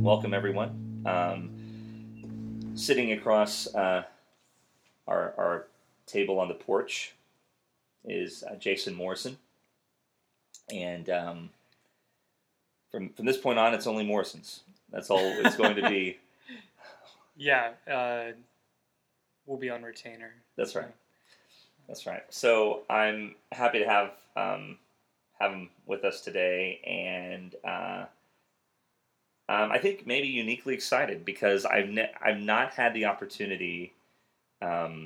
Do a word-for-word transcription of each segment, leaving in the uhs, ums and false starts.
welcome everyone. Um, sitting across uh, our, our table on the porch is uh, Jason Morrison, and um, from from this point on, it's only Morrisons. That's all it's going to be. Yeah, uh, we'll be on retainer. That's right. That's right. So I'm happy to have um, have him with us today, and uh, um, I think maybe uniquely excited because I've ne- I've not had the opportunity. Um,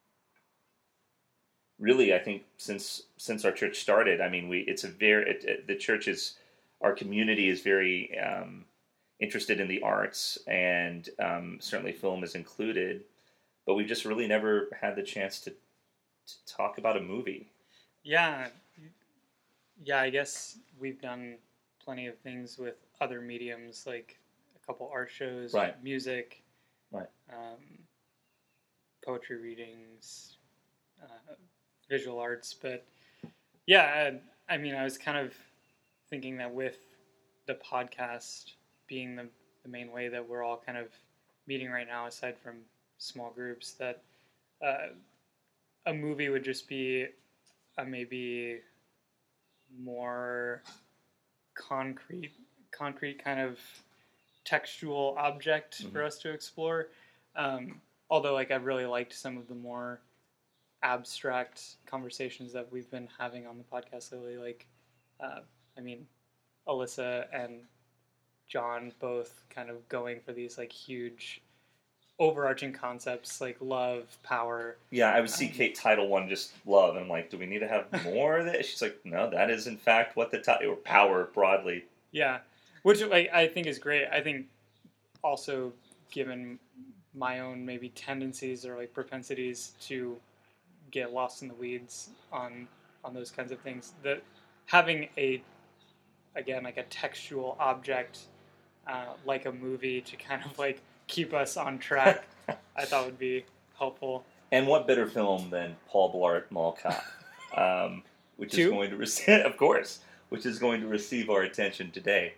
really, I think since since our church started, I mean, we it's a very it, it, the church is our community is very um, interested in the arts, and um, certainly film is included, but we've just really never had the chance to. to talk about a movie. Yeah, yeah. I guess we've done plenty of things with other mediums, like a couple art shows, right. music, right, um, poetry readings, uh, visual arts. But yeah, I, I mean, I was kind of thinking that with the podcast being the, the main way that we're all kind of meeting right now, aside from small groups, that uh, a movie would just be a maybe more concrete, concrete kind of textual object mm-hmm. for us to explore. Um, although, like, I've really liked some of the more abstract conversations that we've been having on the podcast lately. Like, uh, I mean, Alyssa and John both kind of going for these like huge overarching concepts like love, power. Yeah, I would see um, Kate title one just love, and I'm like, do we need to have more of this? She's like, no, that is in fact what the title, or power broadly. Yeah, which like I think is great. I think also given my own maybe tendencies or like propensities to get lost in the weeds on on those kinds of things, that having a again like a textual object uh, like a movie to kind of like keep us on track, I thought would be helpful. And what better film than Paul Blart Mall Cop, um, which Two? is going to receive, of course, which is going to receive our attention today.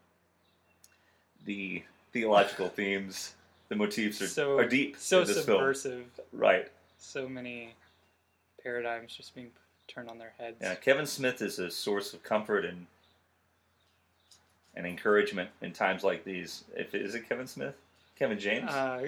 The theological themes, the motifs are, so, are deep. So in this subversive, film. Right? So many paradigms just being turned on their heads. Yeah, Kevin Smith is a source of comfort and and encouragement in times like these. If is it Kevin Smith? Kevin James? Uh,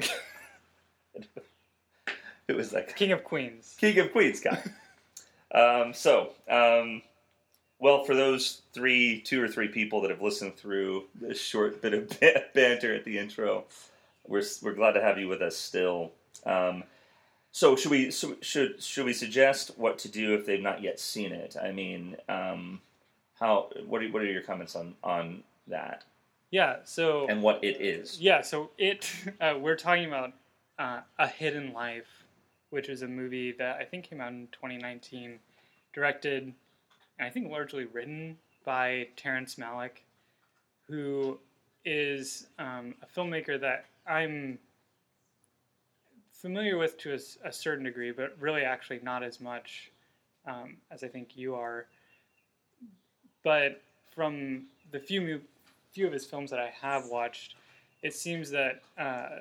it was like King of Queens. King of Queens guy. um, so, um, well, for those three, two or three people that have listened through this short bit of banter at the intro, we're we're glad to have you with us still. Um, so, should we so should should we suggest what to do if they've not yet seen it? I mean, um, how what are what are your comments on on that? Yeah, so... And what it is. Yeah, so it... Uh, we're talking about uh, A Hidden Life, which is a movie that I think came out in twenty nineteen, directed, and I think largely written by Terrence Malick, who is um, a filmmaker that I'm familiar with to a, a certain degree, but really actually not as much um, as I think you are. But from the few mo- few of his films that I have watched, it seems that uh,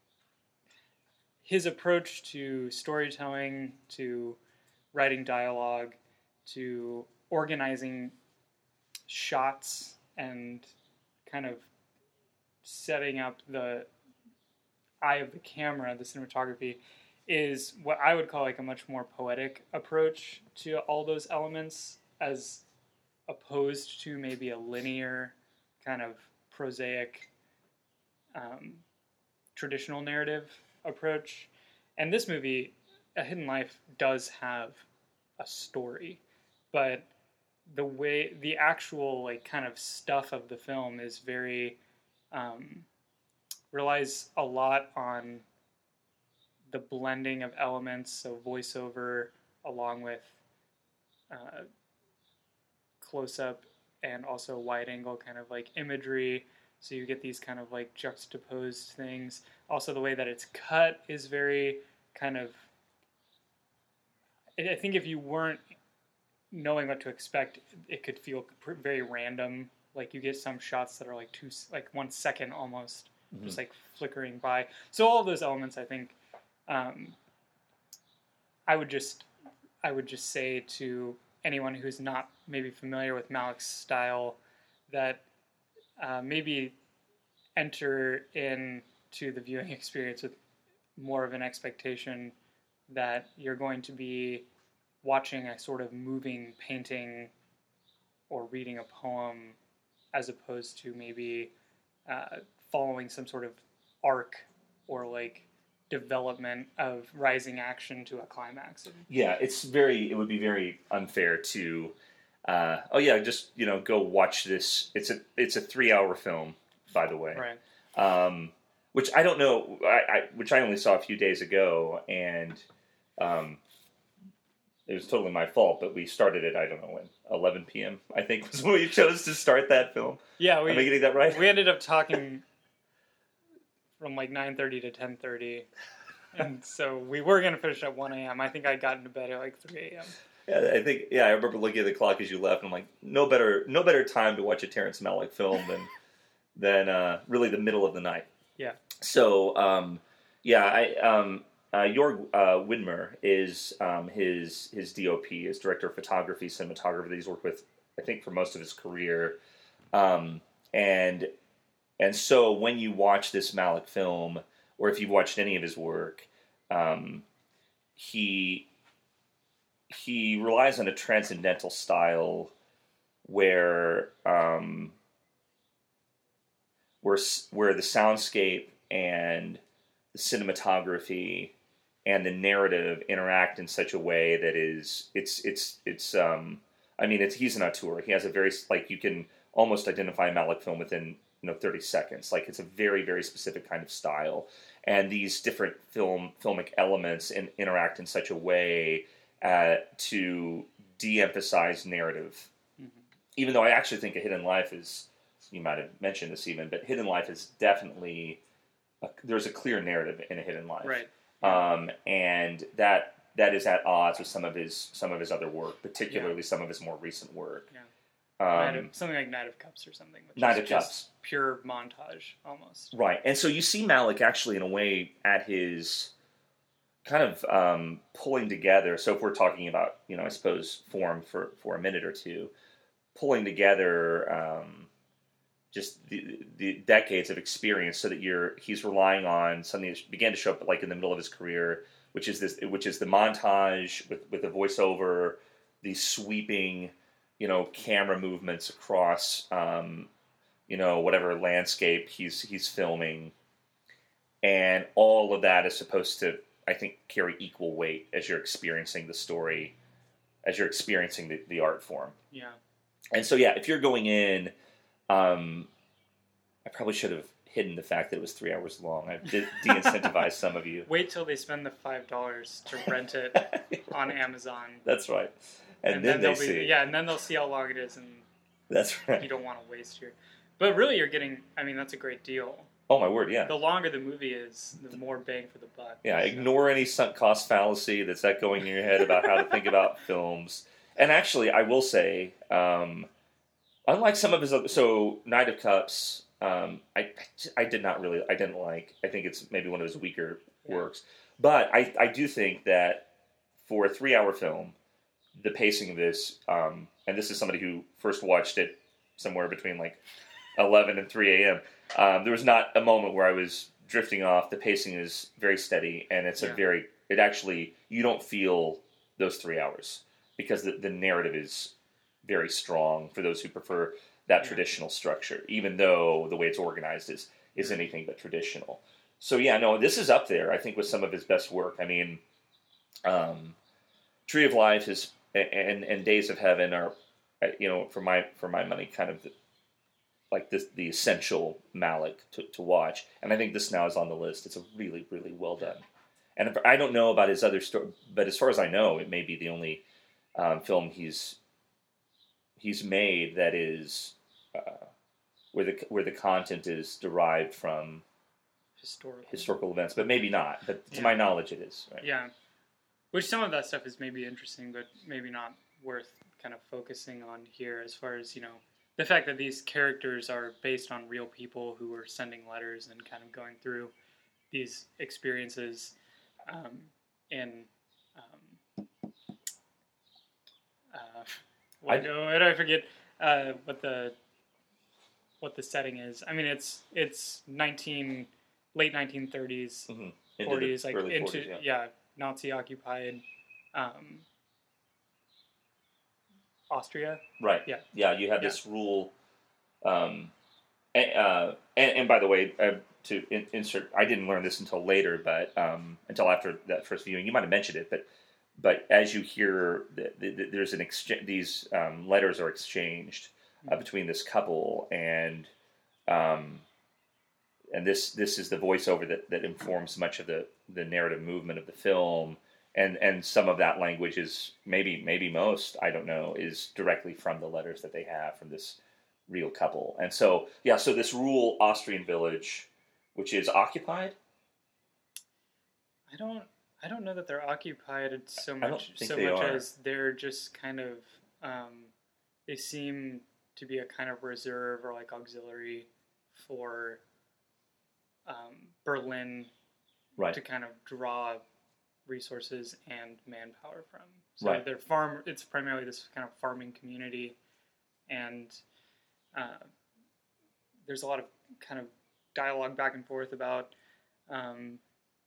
his approach to storytelling, to writing dialogue, to organizing shots and kind of setting up the eye of the camera, the cinematography, is what I would call like a much more poetic approach to all those elements, as opposed to maybe a linear kind of prosaic um, traditional narrative approach. And this movie, A Hidden Life, does have a story, but the way the actual like kind of stuff of the film is very um, relies a lot on the blending of elements, so voiceover along with uh, close-up and also wide-angle kind of like imagery, so you get these kind of like juxtaposed things. Also the way that it's cut is very kind of, I think if you weren't knowing what to expect, it could feel very random Like you get some shots that are like two, like one second almost, Mm-hmm. just like flickering by. So all of those elements, I think, um, I would just, I would just say to anyone who's not maybe familiar with Malick's style, that uh, maybe enter into the viewing experience with more of an expectation that you're going to be watching a sort of moving painting or reading a poem, as opposed to maybe uh, following some sort of arc or like development of rising action to a climax. Yeah, it's very. It would be very unfair to. Uh, oh yeah, just you know, go watch this. It's a it's a three hour film, by the way. Right. Um, which I don't know. I, I which I only saw a few days ago, and um, it was totally my fault. But we started at I don't know when eleven p.m. I think was when we chose to start that film. Yeah, we, am I getting that right? We ended up talking from like nine thirty to ten thirty, and so we were going to finish at one a.m. I think I got into bed at like three a.m. Yeah, I think. Yeah, I remember looking at the clock as you left, and I'm like, no better, no better time to watch a Terrence Malick film than than uh, really the middle of the night. Yeah. So, um, yeah, I um, uh, Jorg uh, Widmer is um, his his D O P, his director of photography, cinematographer that he's worked with, I think, for most of his career, um, and and so when you watch this Malick film, or if you've watched any of his work, um, he. He relies on a transcendental style where um, where where the soundscape and the cinematography and the narrative interact in such a way that is it's it's it's um, I mean it's he's an auteur. He has a very like you can almost identify a Malick film within you know thirty seconds. Like it's a very very specific kind of style, and these different film filmic elements in, interact in such a way. Uh, to de-emphasize narrative, mm-hmm. even though I actually think A Hidden Life is, you might have mentioned this even, but Hidden Life is definitely, a, there's a clear narrative in A Hidden Life. Right. Um, and that that is at odds with some of his some of his other work, particularly yeah. some of his more recent work. Yeah. Um, Night of, something like Knight of Cups or something. Which Knight is of just Cups. Pure montage, almost. Right. And so you see Malick actually, in a way, at his... kind of um, pulling together. So if we're talking about, you know, I suppose form for, for a minute or two, pulling together um, just the, the decades of experience, so that you're he's relying on something that began to show up like in the middle of his career, which is this, which is the montage with with the voiceover, these sweeping, you know, camera movements across, um, you know, whatever landscape he's he's filming, and all of that is supposed to, I think, carry equal weight as you're experiencing the story, as you're experiencing the, the art form. Yeah. And so, yeah, if you're going in, um, I probably should have hidden the fact that it was three hours long. I de- de-incentivized some of you. Wait till they spend the five dollars to rent it on Amazon. That's right. And, and then, then they be, see. Yeah, and then they'll see how long it is, and that's right. You don't want to waste your... But really, you're getting... I mean, that's a great deal. Oh, my word, yeah. The longer the movie is, the more bang for the buck. Yeah, ignore any sunk cost fallacy that's echoing in your head about how to think about films. And actually, I will say, um, unlike some of his other... So, Knight of Cups, um, I, I did not really... I didn't like. I think it's maybe one of his weaker yeah. works. But I, I do think that for a three-hour film, the pacing of this... Um, and this is somebody who first watched it somewhere between like eleven and three a.m., Um, there was not a moment where I was drifting off. The pacing is very steady, and it's yeah. a very, it actually, you don't feel those three hours because the, the narrative is very strong for those who prefer that yeah. traditional structure, even though the way it's organized is, is anything but traditional. So yeah, no, this is up there, I think, with some of his best work. I mean, um, Tree of Life is, and, and Days of Heaven are, you know, for my, for my money, kind of the, like this, the essential Malick to, to watch. And I think this now is on the list. It's a really, really well done. And if, I don't know about his other story, but as far as I know, it may be the only um, film he's he's made that is uh, where the where the content is derived from historical historical events, but maybe not. But to yeah. my knowledge, it is. Right? Yeah, which some of that stuff is maybe interesting, but maybe not worth kind of focusing on here. As far as you know, the fact that these characters are based on real people who were sending letters and kind of going through these experiences, um, and um, uh, what, I, what did I forget? Uh, what the what the setting is? I mean, it's it's nineteen late nineteen thirties, mm-hmm. forties, like early into forties, yeah. yeah, Nazi occupied um, Austria. Right. Yeah. Yeah. You have yeah. this rule. Um, and, uh, and, and by the way, uh, to in, insert, I didn't learn this until later, but um, until after that first viewing, you might have mentioned it, but but as you hear, the, the, the, there's an exchange. These um, letters are exchanged uh, between this couple, and um, and this this is the voiceover that, that informs much of the, the narrative movement of the film. And and some of that language is maybe maybe most, I don't know, is directly from the letters that they have from this real couple. And so yeah, so this rural Austrian village, which is occupied. I don't I don't know that they're occupied so I don't much think so they much are. as they're just kind of um, they seem to be a kind of reserve or like auxiliary for um, Berlin, right. to kind of draw resources and manpower from. So right. they're farm. It's primarily this kind of farming community, and uh, there's a lot of kind of dialogue back and forth about um,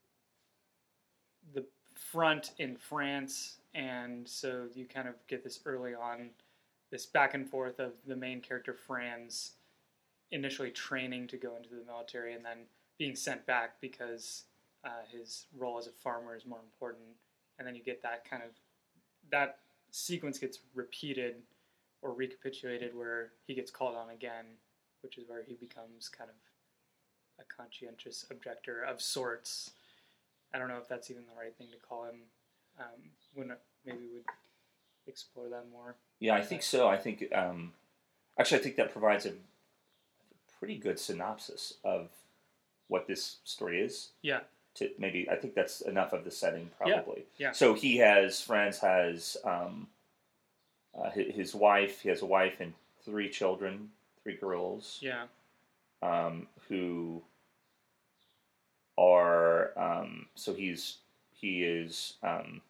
the front in France, and so you kind of get this early on, this back and forth of the main character Franz initially training to go into the military and then being sent back because Uh, his role as a farmer is more important, and then you get that kind of that sequence gets repeated or recapitulated where he gets called on again, which is where he becomes kind of a conscientious objector of sorts. I don't know if that's even the right thing to call him. Um, when maybe we would explore that more. Yeah, I think so. I think um, actually I think that provides a pretty good synopsis of what this story is. Yeah. To maybe I think that's enough of the setting, probably. Yeah. yeah. So he has Franz has um, uh, his, his wife. He has a wife and three children, three girls. Yeah. Um, who are um, so he's he is um,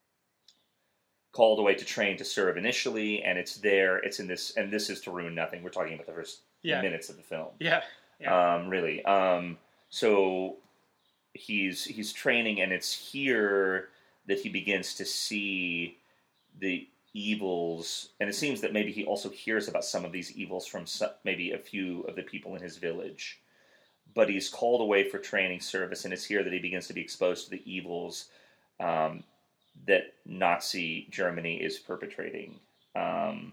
called away to train to serve initially, and it's there. It's in this, and this is to ruin nothing. We're talking about the first yeah. minutes of the film. Yeah. yeah. Um, really. Um, so. He's he's training, and it's here that he begins to see the evils. And it seems that maybe he also hears about some of these evils from some, maybe a few of the people in his village. But he's called away for training service, and it's here that he begins to be exposed to the evils um, that Nazi Germany is perpetrating. Um,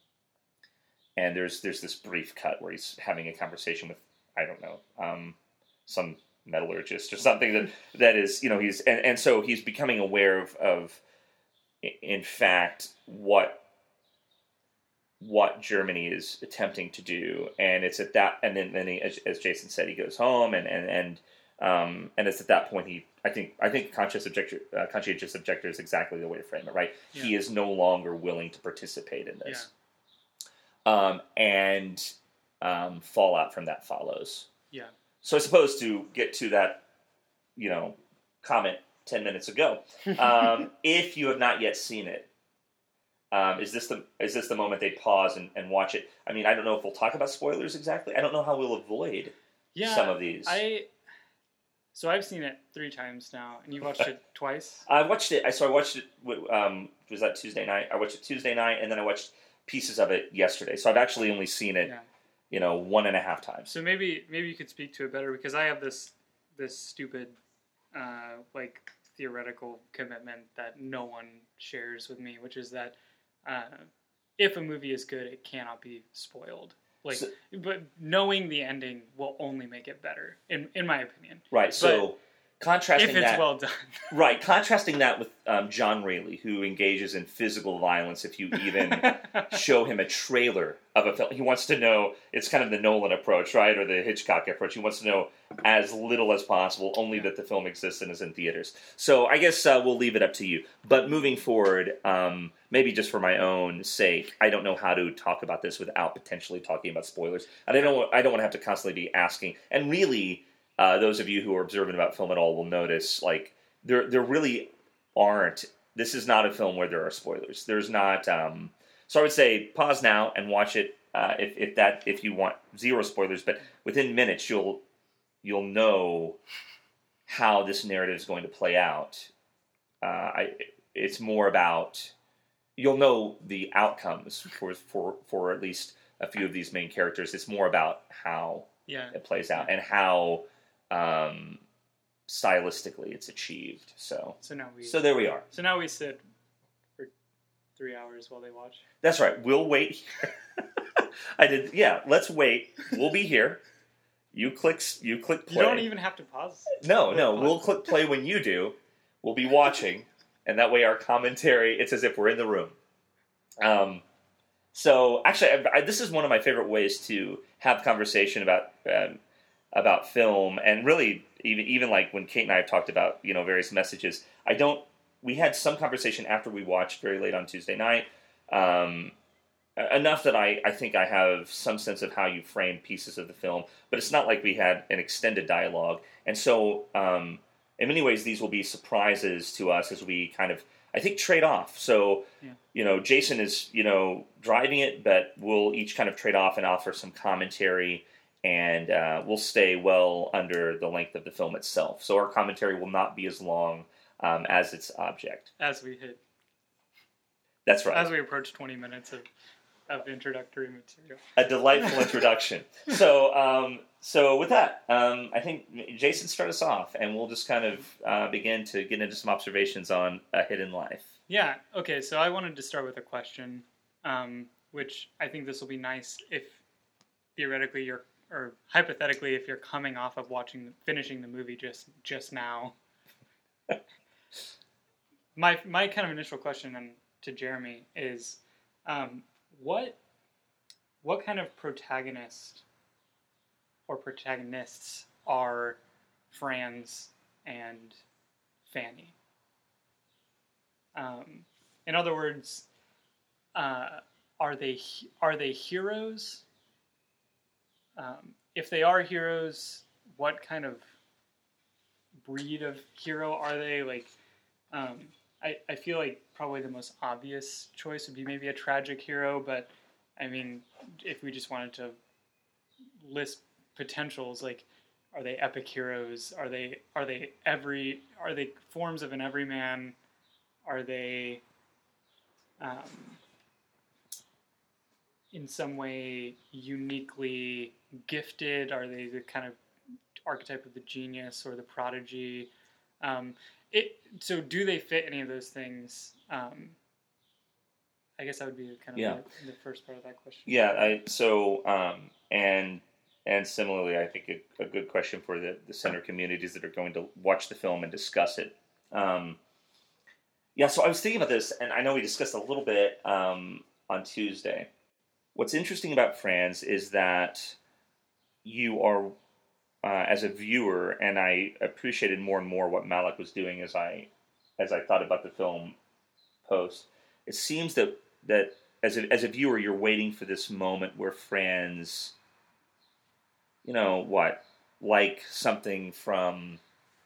and there's there's this brief cut where he's having a conversation with, I don't know, um, some metallurgist or something that that is, you know, he's and, and so he's becoming aware of, of in fact what what Germany is attempting to do. And it's at that and then, then he, as, as Jason said, he goes home and and and um and it's at that point he I think I think conscious objector uh, conscientious objector is exactly the way to frame it, right? Yeah. He is no longer willing to participate in this. Yeah. Um and um fallout from that follows. Yeah. So I suppose to get to that, you know, comment ten minutes ago, um, if you have not yet seen it, um, is this the is this the moment they pause and, and watch it? I mean, I don't know if we'll talk about spoilers exactly. I don't know how we'll avoid yeah, some of these. I so I've seen it three times now, and you watched it twice. I watched it. I so I watched it. Um, was that Tuesday night? I watched it Tuesday night, and then I watched pieces of it yesterday. So I've actually only seen it. Yeah. You know, one and a half times. So maybe maybe you could speak to it better because I have this this stupid uh, like theoretical commitment that no one shares with me, which is that uh, if a movie is good, it cannot be spoiled. Like, so, but knowing the ending will only make it better, in in my opinion. Right. So, but, contrasting if it's that, well done. right, contrasting that with um, John Rayleigh, who engages in physical violence if you even show him a trailer of a film. He wants to know, it's kind of the Nolan approach, right, or the Hitchcock approach. He wants to know as little as possible, only Yeah. that the film exists and is in theaters. So I guess uh, we'll leave it up to you. But moving forward, um, maybe just for my own sake, I don't know how to talk about this without potentially talking about spoilers. And I don't, I don't want to have to constantly be asking. And really, uh, those of you who are observant about film at all will notice, like, there, there really aren't. This is not a film where there are spoilers. There's not. Um, so I would say pause now and watch it uh, if, if that if you want zero spoilers. But within minutes, you'll you'll know how this narrative is going to play out. Uh, I, it's more about you'll know the outcomes for for for at least a few of these main characters. It's more about how Yeah. it plays out and how um, stylistically it's achieved. So So now we. so there we are. So now we sit for three hours while they watch. That's right. We'll wait here. I did. Yeah. Let's wait. We'll be here. You click. You click play. You don't even have to pause. No, no. Pause. We'll click play when you do. We'll be watching, and that way our commentary. It's as if we're in the room. Um. So actually, I, I, this is one of my favorite ways to have conversation about um, about film, and really even even like when Kate and I have talked about you know various messages. I don't. We had some conversation after we watched very late on Tuesday night. Um, enough that I, I think I have some sense of how you frame pieces of the film, but it's not like we had an extended dialogue. And so, um, in many ways, these will be surprises to us as we kind of, I think, trade off. So, Yeah. you know, Jason is, you know, driving it, but we'll each kind of trade off and offer some commentary, and uh, we'll stay well under the length of the film itself. So our commentary will not be as long um, as its object. As we hit. That's right. As we approach twenty minutes of, of introductory material. A delightful introduction. So, um, so with that, um, I think Jason start us off, and we'll just kind of uh, begin to get into some observations on A Hidden Life. Yeah. Okay. So I wanted to start with a question, um, which I think this will be nice if theoretically you're, or hypothetically, if you're coming off of watching, finishing the movie just just now. my my kind of initial question and to Jeremy is, um, what what kind of protagonist or protagonists are Franz and Fanny? Um, in other words, uh, are they are they heroes? Um, if they are heroes, what kind of breed of hero are they? Like, um, I I feel like probably the most obvious choice would be maybe a tragic hero, but I mean, if we just wanted to list potentials, like, are they epic heroes? Are they are they every are they forms of an everyman? Are they um, in some way uniquely gifted? Are they the kind of archetype of the genius or the prodigy? Um, it so do they fit any of those things? Um, I guess that would be kind of Yeah. the, the first part of that question. Yeah. I, so um, and and similarly, I think a, a good question for the, the center communities that are going to watch the film and discuss it. Um, yeah. So I was thinking about this, and I know we discussed a little bit um, on Tuesday. What's interesting about Franz is that you are, uh, as a viewer, and I appreciated more and more what Malik was doing as I, as I thought about the film post. It seems that that as a, as a viewer, you're waiting for this moment where Franz, you know what, like something from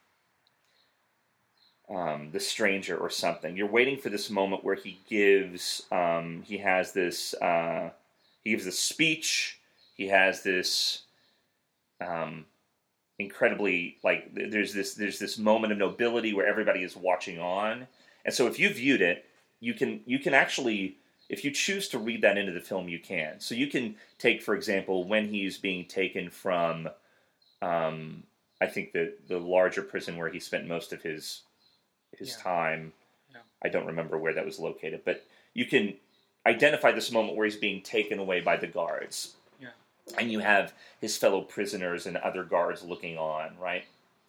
um, The Stranger or something. You're waiting for this moment where he gives, um, he has this. Uh, He gives this speech. He has this um, incredibly like there's this there's this moment of nobility where everybody is watching on, and so if you viewed it, you can you can actually, if you choose to read that into the film, you can. So you can take, for example, when he's being taken from, um, I think the the larger prison where he spent most of his his Yeah. time. Yeah. I don't remember where that was located, but you can identify this moment where he's being taken away by the guards. Yeah. And you have his fellow prisoners and other guards looking on, right?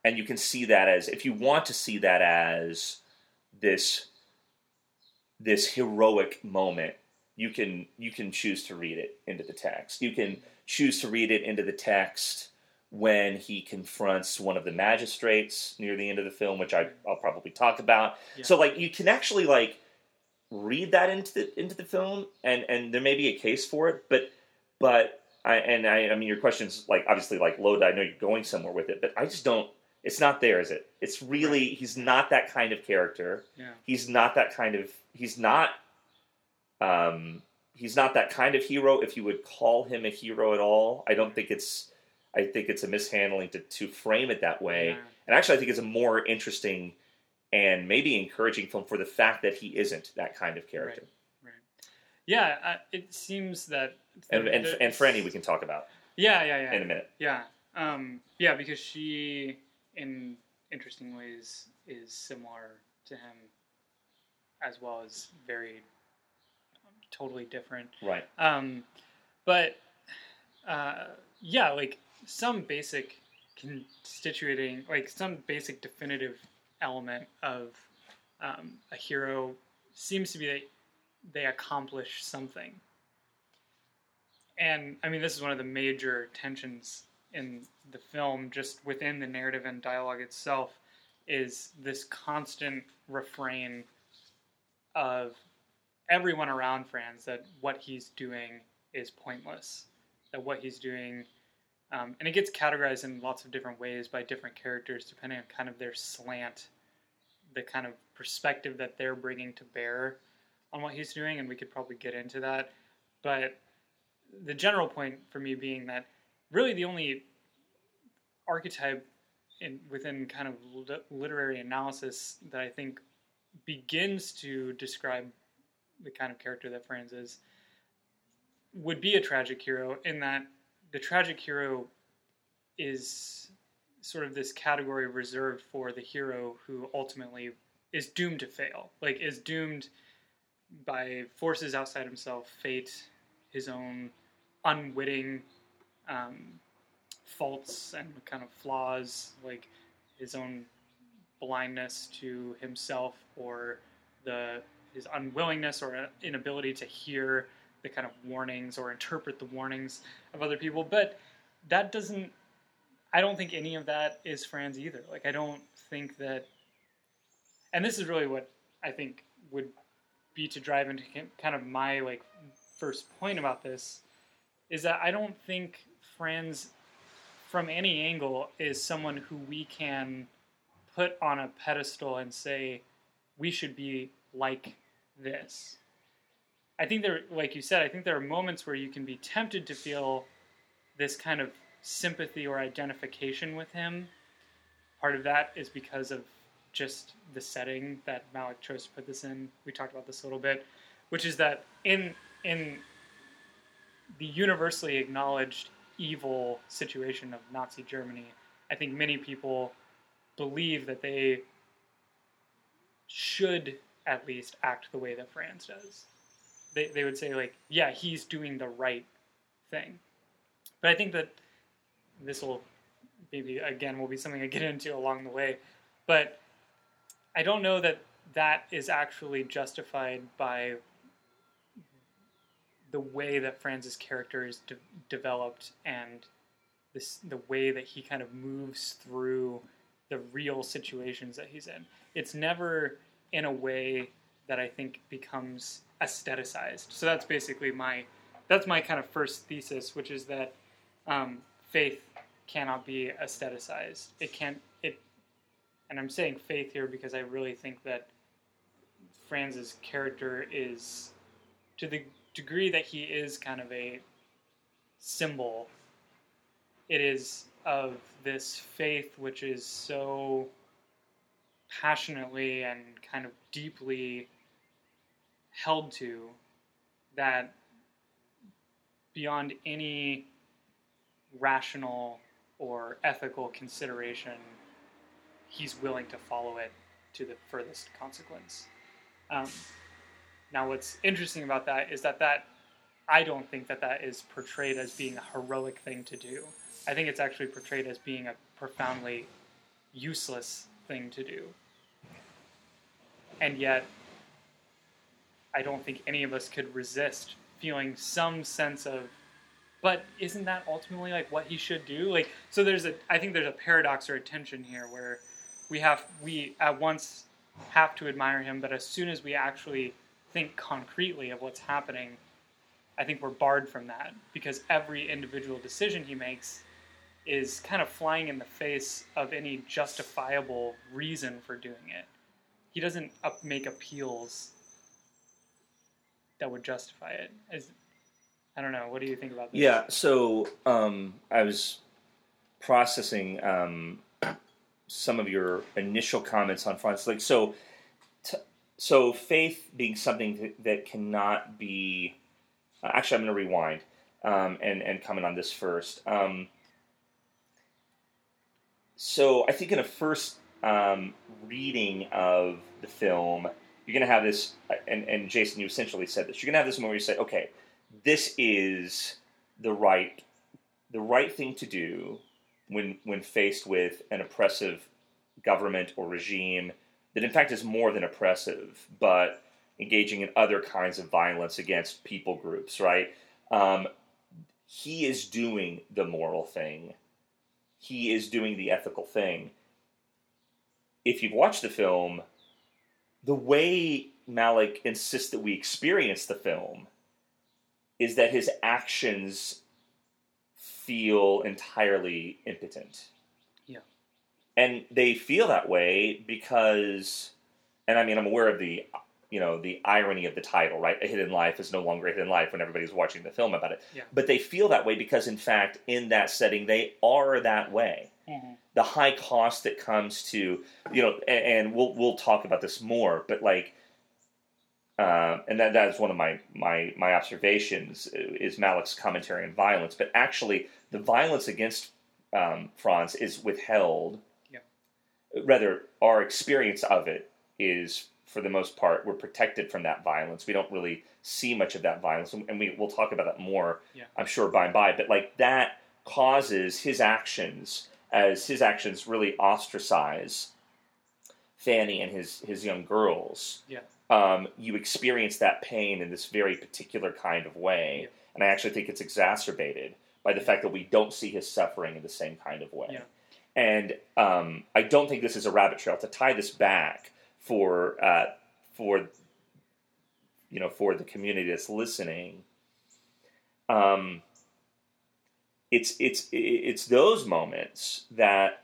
and you can see that as, if you want to see that as this this heroic moment, you can you can choose to read it into the text. You can choose to read it into the text when he confronts one of the magistrates near the end of the film, which I, I'll probably talk about. Yeah. So, like, you can actually, like, read that into the into the film, and, and there may be a case for it, but but I and I I mean, your question's, like, obviously, like, loaded. I know you're going somewhere with it, but I just don't. It's not there, is it? It's really, right. He's not that kind of character. Yeah. He's not that kind of. He's not. Um, he's not that kind of hero. If you would call him a hero at all, I don't think it's. I think it's a mishandling to, to frame it that way. Yeah. And actually, I think it's a more interesting and maybe encouraging film for the fact that he isn't that kind of character. Right. right. Yeah, uh, it seems that. And and, and Franny, we can talk about. Yeah, yeah, yeah. In a minute. Yeah, um, yeah, because she, in interesting ways, is similar to him, as well as very, um, totally different. Right. Um, but uh, yeah, like some basic constituting, like some basic definitive element of um, a hero seems to be that they accomplish something. And, I mean, this is one of the major tensions in the film, just within the narrative and dialogue itself, is this constant refrain of everyone around Franz that what he's doing is pointless, that what he's doing, um, and it gets categorized in lots of different ways by different characters, depending on kind of their slant, the kind of perspective that they're bringing to bear on what he's doing, and we could probably get into that, but the general point for me being that really the only archetype in, within kind of literary analysis that I think begins to describe the kind of character that Franz is would be a tragic hero, in that the tragic hero is sort of this category reserved for the hero who ultimately is doomed to fail, like is doomed by forces outside himself, fate, his own unwitting um, faults and kind of flaws, like his own blindness to himself, or the his unwillingness or inability to hear the kind of warnings or interpret the warnings of other people. But that doesn't, I don't think any of that is Franz either. Like, I don't think that, and this is really what I think would be to drive into kind of my, like, first point about this, is that I don't think Franz, from any angle, is someone who we can put on a pedestal and say, we should be like this. I think there, like you said, I think there are moments where you can be tempted to feel this kind of sympathy or identification with him. Part of that is because of just the setting that Malick chose to put this in. We talked about this a little bit, which is that in in the universally acknowledged evil situation of Nazi Germany, I think many people believe that they should at least act the way that Franz does. They they would say, like, yeah, he's doing the right thing. But I think that this will maybe, again, will be something I get into along the way. But I don't know that that is actually justified by the way that Franz's character is de- developed and this the way that he kind of moves through the real situations that he's in. It's never in a way that I think becomes aestheticized. So that's basically my that's my kind of first thesis, which is that um, faith cannot be aestheticized. It can't it, and I'm saying faith here because I really think that Franz's character is, to the degree that he is kind of a symbol, it is of this faith which is so passionately and kind of deeply held to that beyond any rational or ethical consideration, he's willing to follow it to the furthest consequence. Um, now, what's interesting about that is that that I don't think that that is portrayed as being a heroic thing to do. I think it's actually portrayed as being a profoundly useless thing to do. And yet, I don't think any of us could resist feeling some sense of, but isn't that ultimately like what he should do? Like, so there's a, I think there's a paradox or a tension here where we have, we at once have to admire him, but as soon as we actually think concretely of what's happening, I think we're barred from that, because every individual decision he makes is kind of flying in the face of any justifiable reason for doing it. He doesn't up make appeals that would justify it. Is, I don't know. What do you think about this? Yeah, so um, I was processing um, some of your initial comments on Franz. Like, so, t- so faith being something that, that cannot be. Uh, actually, I'm going to rewind um, and and comment on this first. Um, so, I think in a first um, reading of the film, you're going to have this, and, and Jason, you essentially said this. You're going to have this moment where you say, okay, this is the right, the right thing to do when when faced with an oppressive government or regime that, in fact, is more than oppressive, but engaging in other kinds of violence against people groups. Right? Um, he is doing the moral thing. He is doing the ethical thing. If you've watched the film, the way Malick insists that we experience the film is that his actions feel entirely impotent. Yeah. And they feel that way because, and I mean, I'm aware of the, you know, the irony of the title, right? A Hidden Life is no longer a hidden life when everybody's watching the film about it. Yeah. But they feel that way because, in fact, in that setting, they are that way. Mm-hmm. The high cost that comes to, you know, and, and we'll we'll talk about this more, but like, Uh, and that, that is one of my, my, my observations, is Malick's commentary on violence. But actually, the violence against um, Franz is withheld. Yeah. Rather, our experience of it is, for the most part, we're protected from that violence. We don't really see much of that violence. And we, we'll talk about that more, yeah. I'm sure, by and by. But like that causes his actions, as his actions really ostracize Fanny and his, his young girls. Yeah. Um, you experience that pain in this very particular kind of way. Yeah. And I actually think it's exacerbated by the fact that we don't see his suffering in the same kind of way. Yeah. And um, I don't think this is a rabbit trail. To tie this back for, uh, for you know, for the community that's listening, um, it's, it's, it's those moments that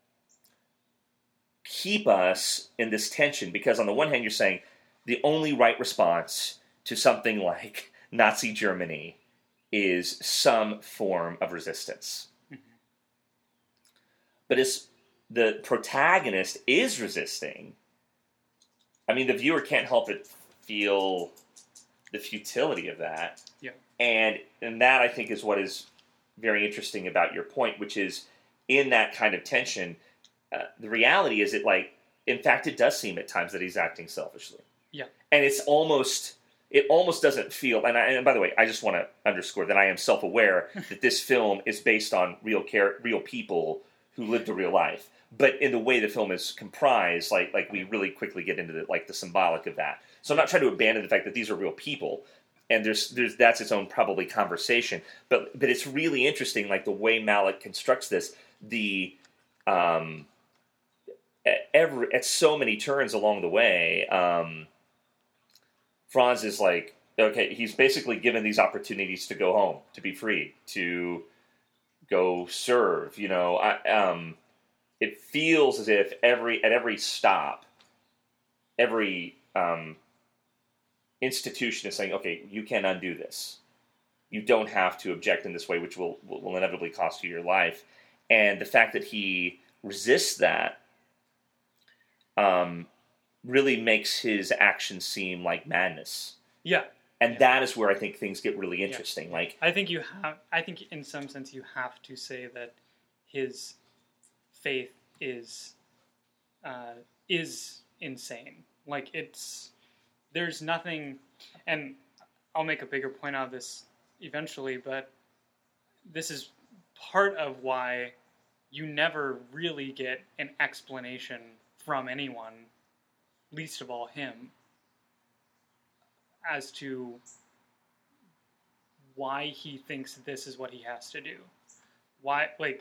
keep us in this tension. Because on the one hand, you're saying, the only right response to something like Nazi Germany is some form of resistance. Mm-hmm. But as the protagonist is resisting, I mean, the viewer can't help but feel the futility of that. Yeah. And, and that, I think, is what is very interesting about your point, which is, in that kind of tension, uh, the reality is that, like, in fact, it does seem at times that he's acting selfishly. Yeah. And it's almost, it almost doesn't feel, and, I, and by the way, I just want to underscore that I am self-aware that this film is based on real care, real people who lived a real life. But in the way the film is comprised, like like we really quickly get into the, like the symbolic of that. So I'm not trying to abandon the fact that these are real people, and there's there's that's its own probably conversation. But but it's really interesting, like the way Malick constructs this, the um, at every at so many turns along the way. Um, Franz is like, okay, he's basically given these opportunities to go home, to be free, to go serve. You know, I, um, it feels as if every at every stop, every um, institution is saying, okay, you can undo this. You don't have to object in this way, which will will inevitably cost you your life. And the fact that he resists that um, really makes his actions seem like madness. Yeah. And yeah. that is where I think things get really interesting. Yeah. Like, I think you have. I think in some sense you have to say that his faith is uh, is insane. Like it's there's nothing, and I'll make a bigger point out of this eventually. But this is part of why you never really get an explanation from anyone, least of all him, as to why he thinks this is what he has to do. Why, like,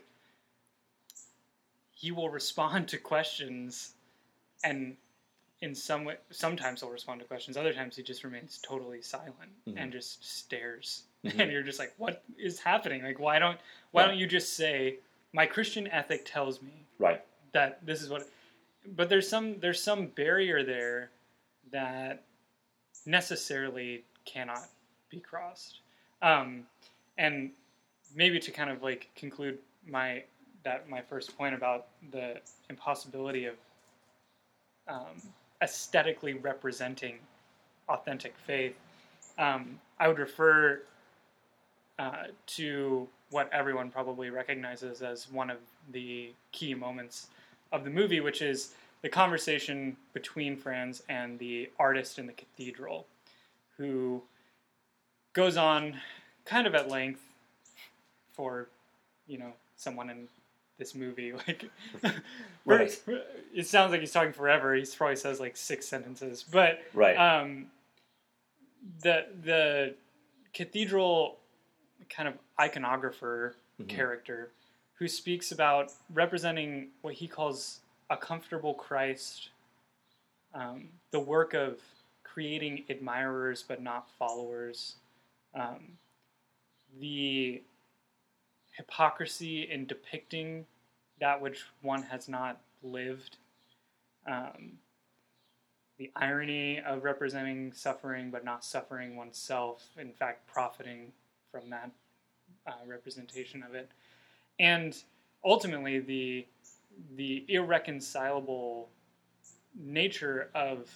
he will respond to questions, and in some way, sometimes he'll respond to questions, other times he just remains totally silent mm-hmm. and just stares. Mm-hmm. And you're just like, what is happening? Like, why don't, why right. don't you just say, my Christian ethic tells me right. that this is what, but there's some, there's some barrier there that necessarily cannot be crossed. Um, and maybe to kind of like conclude my, that my first point about the impossibility of, um, aesthetically representing authentic faith, um, I would refer uh, to what everyone probably recognizes as one of the key moments of the movie, which is the conversation between Franz and the artist in the cathedral, who goes on kind of at length for, you know, someone in this movie. Like, right. It sounds like he's talking forever. He probably says like six sentences, but right. Um, the the cathedral kind of iconographer mm-hmm. character who speaks about representing what he calls a comfortable Christ, um, the work of creating admirers but not followers, um, the hypocrisy in depicting that which one has not lived, um, the irony of representing suffering but not suffering oneself, in fact profiting from that uh, representation of it, and ultimately the the irreconcilable nature of,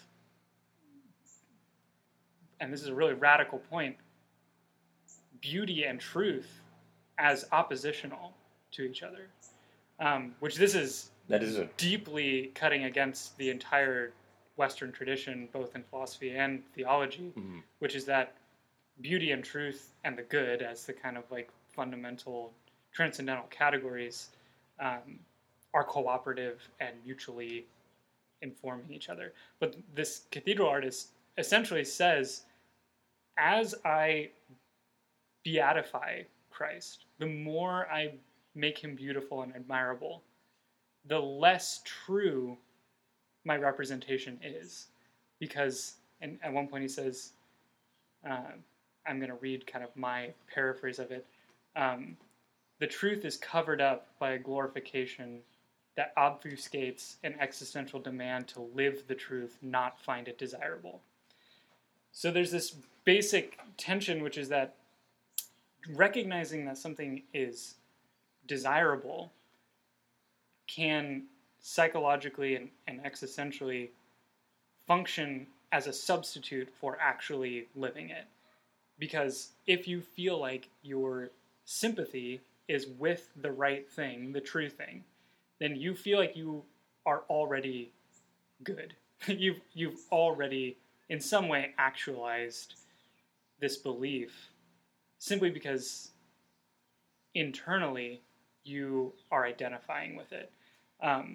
and this is a really radical point, beauty and truth as oppositional to each other, um, which this is, that is a... deeply cutting against the entire Western tradition, both in philosophy and theology, mm-hmm. which is that beauty and truth and the good as the kind of like fundamental transcendental categories um, are cooperative and mutually informing each other. But this cathedral artist essentially says, as I beatify Christ, the more I make him beautiful and admirable, the less true my representation is. Because, and at one point he says, uh, I'm going to read kind of my paraphrase of it, um, the truth is covered up by a glorification that obfuscates an existential demand to live the truth, not find it desirable. So there's this basic tension, which is that recognizing that something is desirable can psychologically and, and existentially function as a substitute for actually living it. Because if you feel like your sympathy is with the right thing, the true thing, then you feel like you are already good. you've you've already in some way actualized this belief simply because internally you are identifying with it. Um,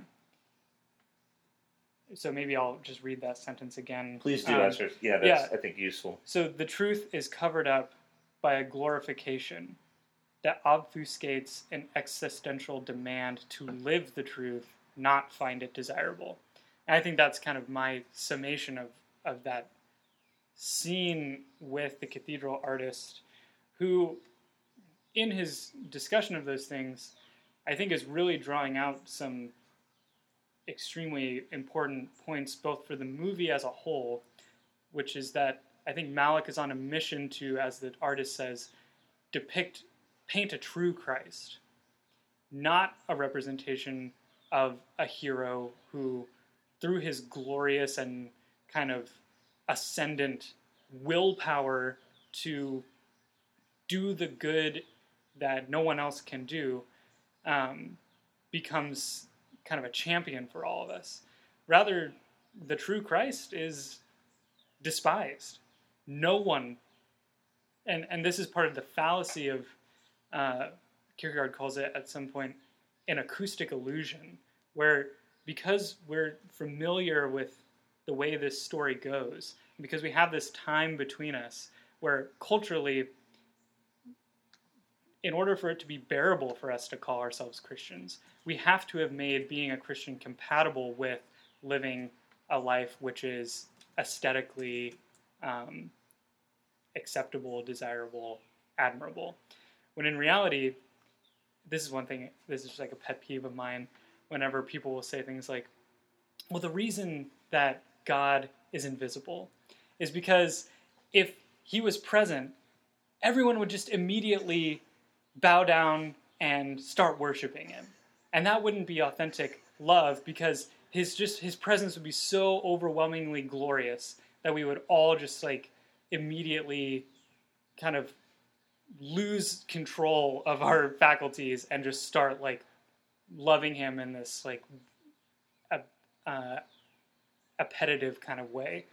so maybe I'll just read that sentence again. Please do, um, Esther. Yeah, that's, yeah. I think, useful. So the truth is covered up by a glorification that obfuscates an existential demand to live the truth, not find it desirable. And I think that's kind of my summation of, of that scene with the cathedral artist, who, in his discussion of those things, I think is really drawing out some extremely important points, both for the movie as a whole, which is that I think Malick is on a mission to, as the artist says, depict, paint a true Christ, not a representation of a hero who, through his glorious and kind of ascendant willpower to do the good that no one else can do, um, becomes kind of a champion for all of us. Rather, the true Christ is despised. No one, and, and this is part of the fallacy of, uh, Kierkegaard calls it at some point, an acoustic illusion where, because we're familiar with the way this story goes, because we have this time between us where culturally, in order for it to be bearable for us to call ourselves Christians, we have to have made being a Christian compatible with living a life which is aesthetically um, acceptable, desirable, admirable. When in reality, this is one thing, this is just like a pet peeve of mine, whenever people will say things like, well, the reason that God is invisible is because if he was present, everyone would just immediately bow down and start worshiping him. And that wouldn't be authentic love, because his just his presence would be so overwhelmingly glorious that we would all just like immediately kind of lose control of our faculties and just start like loving him in this like a, uh, appetitive kind of way.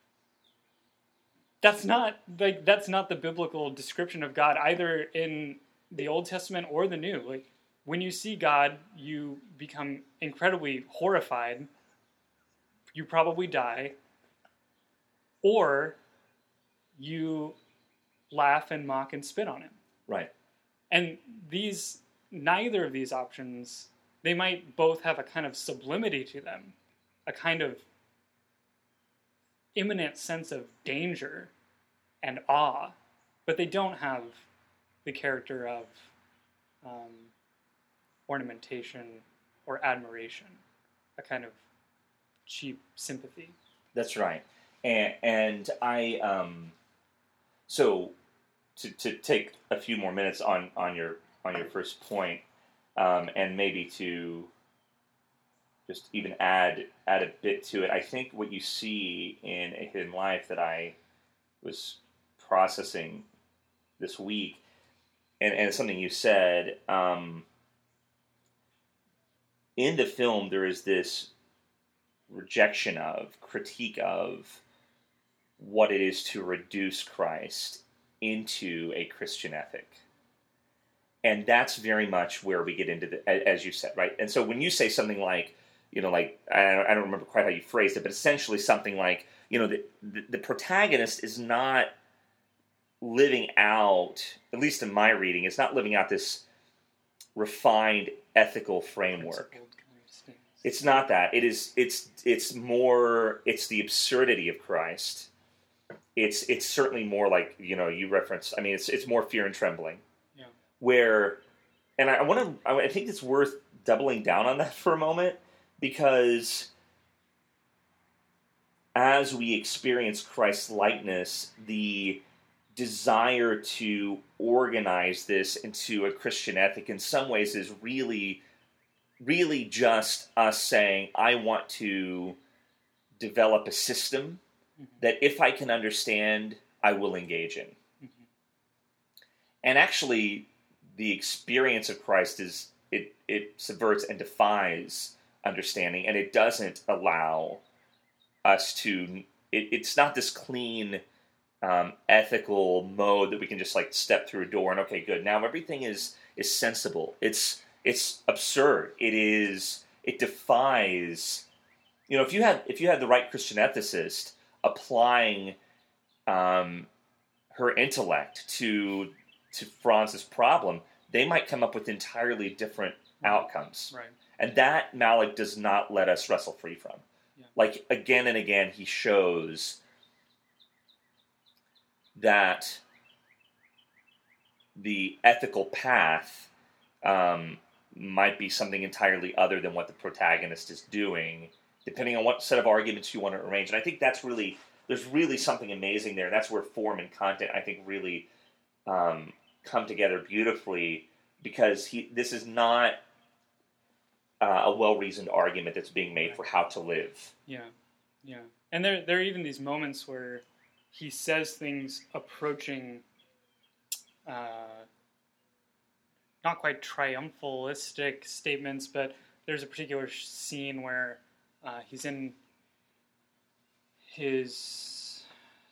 That's not like that's not the biblical description of God, either in the Old Testament or the New. Like, when you see God, you become incredibly horrified. You probably die, or you laugh and mock and spit on him. Right. And these, neither of these options, they might both have a kind of sublimity to them, a kind of imminent sense of danger and awe, but they don't have the character of um, ornamentation or admiration, a kind of cheap sympathy. That's right. And, and I, um, so to, to take a few more minutes on, on your on your first point, um, and maybe to just even add add a bit to it, I think what you see in A Hidden Life that I was processing this week, and, and it's something you said, um, in the film there is this rejection of, critique of what it is to reduce Christ into a Christian ethic. And that's very much where we get into the, as you said, right? And so when you say something like, you know, like, I don't, I don't remember quite how you phrased it, but essentially something like, you know, the, the, the protagonist is not living out, at least in my reading, it's not living out this refined ethical framework. It's not that. It is, it's, it's more, it's the absurdity of Christ. It's, it's certainly more like, you know, you referenced, I mean, it's, it's more fear and trembling. Yeah. Where, and I want to, I think it's worth doubling down on that for a moment, because as we experience Christ's likeness, the desire to organize this into a Christian ethic in some ways is really, really just us saying, I want to develop a system mm-hmm. that if I can understand, I will engage in. Mm-hmm. And actually, the experience of Christ is, it, it subverts and defies understanding, and it doesn't allow us to, it, it's not this clean um, ethical mode that we can just like step through a door and okay, good, now everything is is sensible. It's it's absurd. It is, it defies, you know, if you had if you had the right Christian ethicist applying um, her intellect to to Franz's problem, they might come up with entirely different outcomes. Right. And that Malick does not let us wrestle free from. Yeah. Like, again and again, he shows that the ethical path um, might be something entirely other than what the protagonist is doing, depending on what set of arguments you want to arrange. And I think that's really, there's really something amazing there. That's where form and content, I think, really um, come together beautifully, because he, this is not uh, a well-reasoned argument that's being made for how to live. Yeah, yeah. And there, there are even these moments where he says things approaching uh, not quite triumphalistic statements, but there's a particular scene where uh, he's in his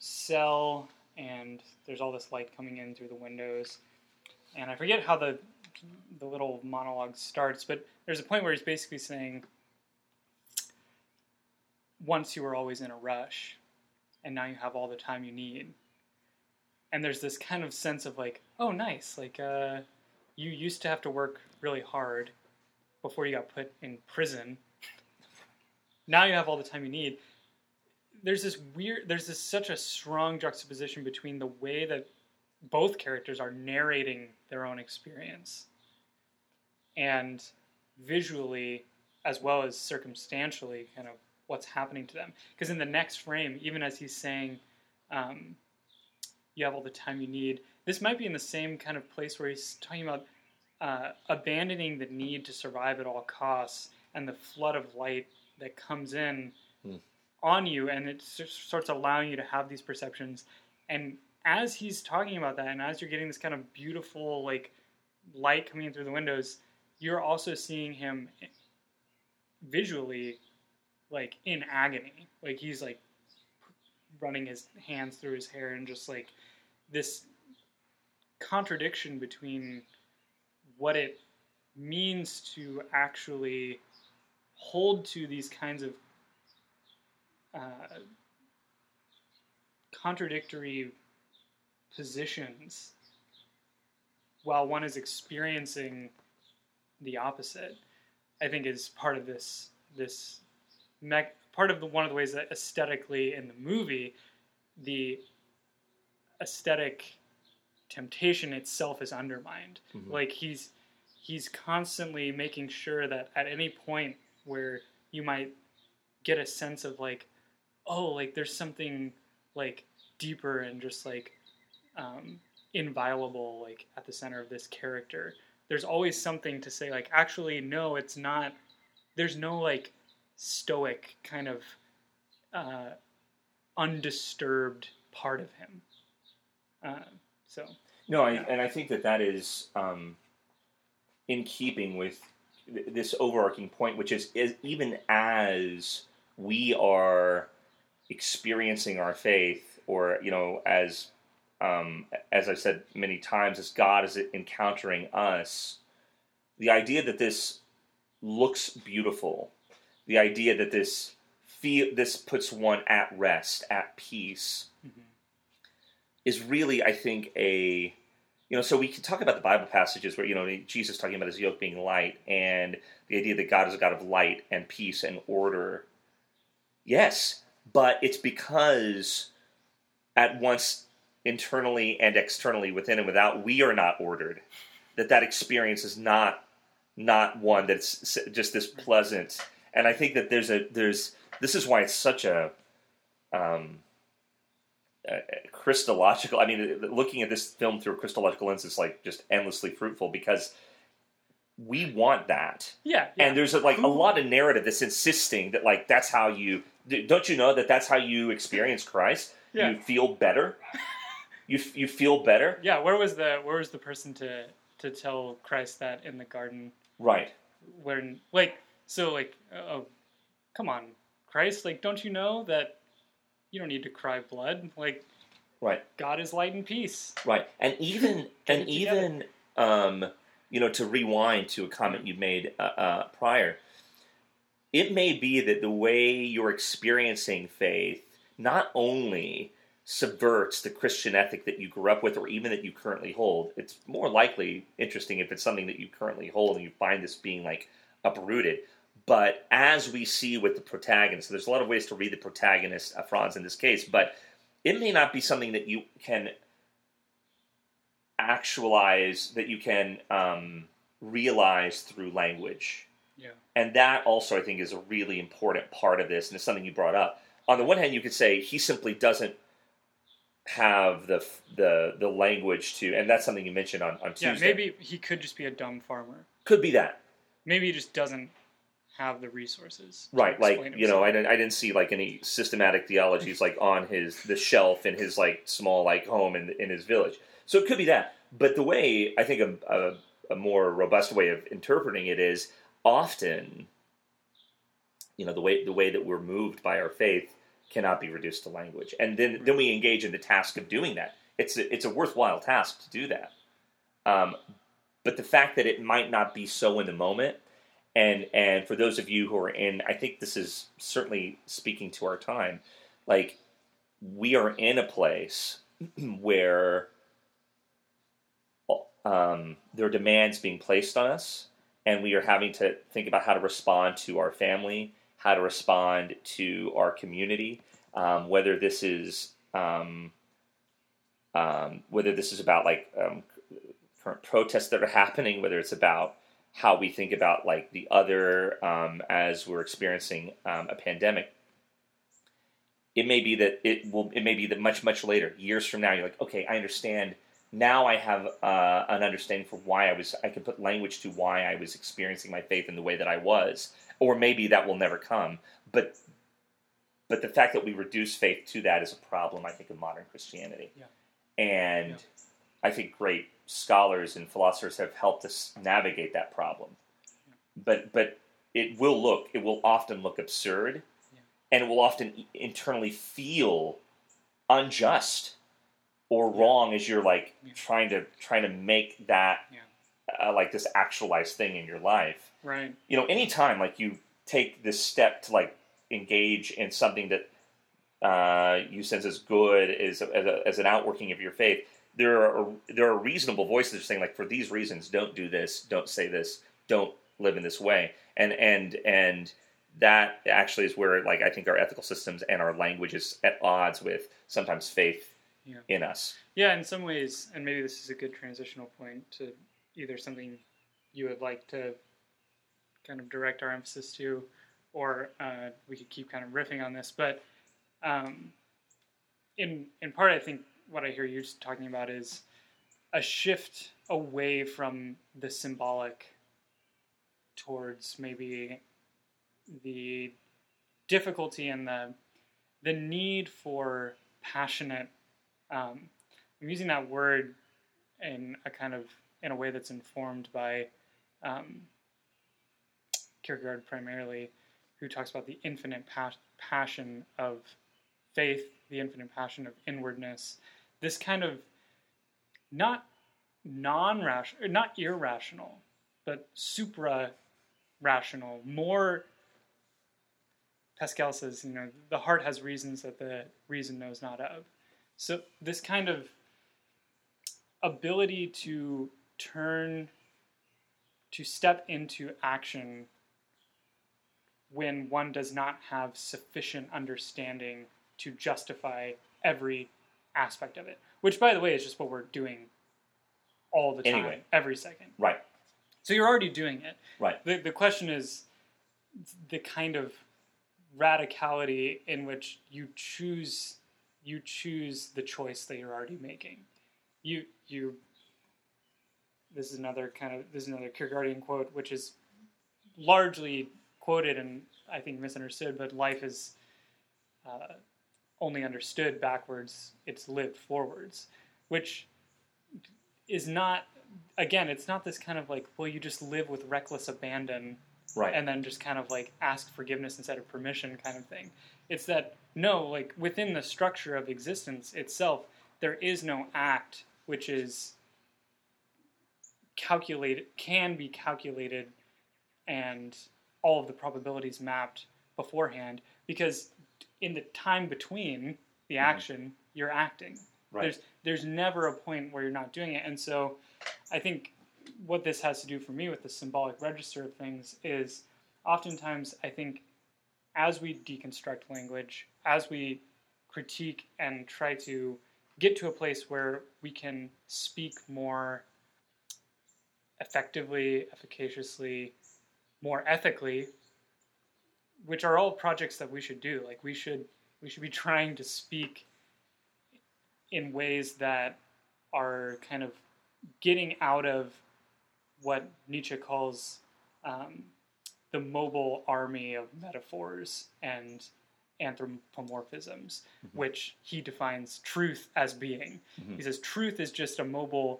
cell and there's all this light coming in through the windows. And I forget how the the little monologue starts. But there's a point where he's basically saying, once you were always in a rush, and now you have all the time you need. And there's this kind of sense of like, oh, nice. Like, uh, you used to have to work really hard before you got put in prison. Now you have all the time you need. There's this weird, there's this such a strong juxtaposition between the way that both characters are narrating their own experience and visually, as well as circumstantially, kind of what's happening to them. Because in the next frame, even as he's saying, um, you have all the time you need, this might be in the same kind of place where he's talking about uh, abandoning the need to survive at all costs and the flood of light that comes in mm. on you, and it starts allowing you to have these perceptions. And as he's talking about that, and as you're getting this kind of beautiful like light coming in through the windows, you're also seeing him visually like in agony. Like he's like running his hands through his hair, and just like this contradiction between what it means to actually hold to these kinds of uh, contradictory positions while one is experiencing the opposite, I think is part of this this me- part of the one of the ways that aesthetically in the movie, the aesthetic temptation itself is undermined. Mm-hmm. Like he's he's constantly making sure that at any point where you might get a sense of like, oh, like there's something like deeper and just like um, inviolable like at the center of this character, there's always something to say like, actually, no, it's not. There's no like stoic kind of uh, undisturbed part of him. Uh, so no, I, yeah. and I think that that is um, in keeping with th- this overarching point, which is, is even as we are experiencing our faith, or you know, as um, as I've said many times, as God is encountering us, the idea that this looks beautiful, the idea that this feel this puts one at rest, at peace, mm-hmm. is really, I think, a you know. So we can talk about the Bible passages where you know Jesus talking about his yoke being light, and the idea that God is a God of light and peace and order. Yes, but it's because at once internally and externally, within and without, we are not ordered. That that experience is not not one that's just this pleasant. And I think that there's a there's this is why it's such a, um, a Christological. I mean, looking at this film through a Christological lens is like just endlessly fruitful, because we want that. Yeah, yeah. And there's a, like a lot of narrative that's insisting that like that's how you. Don't you know that that's how you experience Christ? Yeah. You feel better. You you feel better. Yeah. Where was the where was the person to to tell Christ that in the garden? Right. When like so like oh, come on, Christ, like don't you know that you don't need to cry blood? Like, right. God is light and peace. Right. And even and even um, you know, to rewind to a comment you made uh, uh, prior. It may be that the way you're experiencing faith not only subverts the Christian ethic that you grew up with, or even that you currently hold. It's more likely interesting if it's something that you currently hold and you find this being like uprooted. But as we see with the protagonist, there's a lot of ways to read the protagonist, uh, Franz in this case, but it may not be something that you can actualize, that you can um, realize through language. Yeah. And that also, I think, is a really important part of this, and it's something you brought up. On the one hand, you could say he simply doesn't have the the the language to, and that's something you mentioned on, on Tuesday. Yeah, maybe he could just be a dumb farmer. Could be that. Maybe he just doesn't have the resources. Right, like, you know, I didn't, I didn't see, like, any systematic theologies, like, on his, the shelf in his, like, small, like, home in in his village. So it could be that. But the way, I think, a, a, a more robust way of interpreting it is, often, you know, the way the way that we're moved by our faith cannot be reduced to language, and then then we engage in the task of doing that. It's a, it's a worthwhile task to do that. Um, but the fact that it might not be so in the moment, and and for those of you who are in, I think this is certainly speaking to our time, like we are in a place where um, there are demands being placed on us, and we are having to think about how to respond to our family, how to respond to our community, um, whether this is um, um, whether this is about like um, current protests that are happening, whether it's about how we think about like the other um, as we're experiencing um, a pandemic. It may be that it will. It may be that much much later, years from now, you're like, okay, I understand. Now I have uh, an understanding for why I was. I can put language to why I was experiencing my faith in the way that I was, or maybe that will never come. But but the fact that we reduce faith to that is a problem, I think, of modern Christianity. Yeah. And Yeah. I think great scholars and philosophers have helped us navigate that problem. Yeah. But but it will look. It will often look absurd. And it will often internally feel unjust or wrong as you're like yeah. trying to trying to make that yeah. uh, like this actualized thing in your life. Right. You know, anytime like you take this step to like engage in something that uh, you sense as good as as, a, as an outworking of your faith, there are there are reasonable voices that are saying like, for these reasons, don't do this, don't say this, don't live in this way, and and and. That actually is where, like, I think our ethical systems and our language is at odds with sometimes faith yeah. in us. Yeah, in some ways, and maybe this is a good transitional point to either something you would like to kind of direct our emphasis to, or uh, we could keep kind of riffing on this. But um, in in part, I think what I hear you talking about is a shift away from the symbolic towards maybe the difficulty and the the need for passionate. Um, I'm using that word in a kind of in a way that's informed by um, Kierkegaard primarily, who talks about the infinite pas- passion of faith, the infinite passion of inwardness. This kind of not non-rational, not irrational, but supra-rational, more. Pascal says, you know, the heart has reasons that the reason knows not of. So this kind of ability to turn, to step into action when one does not have sufficient understanding to justify every aspect of it. Which, by the way, is just what we're doing all the time, anyway. Every second. Right. So you're already doing it. Right. The, the question is the kind of radicality in which you choose you choose the choice that you're already making. You you this is another kind of this is another Kierkegaardian quote, which is largely quoted and I think misunderstood, but life is uh, only understood backwards, it's lived forwards, which is not, again, it's not this kind of like, well, you just live with reckless abandon. Right. And then just kind of like ask forgiveness instead of permission kind of thing. It's that, no, like within the structure of existence itself, there is no act which is calculated, can be calculated and all of the probabilities mapped beforehand, because in the time between the mm-hmm. action, you're acting. Right. There's, there's never a point where you're not doing it. And so I think what this has to do for me with the symbolic register of things is oftentimes I think as we deconstruct language, as we critique and try to get to a place where we can speak more effectively, efficaciously, more ethically, which are all projects that we should do. Like we should we should be trying to speak in ways that are kind of getting out of what Nietzsche calls um, the mobile army of metaphors and anthropomorphisms, mm-hmm. which he defines truth as being. Mm-hmm. He says truth is just a mobile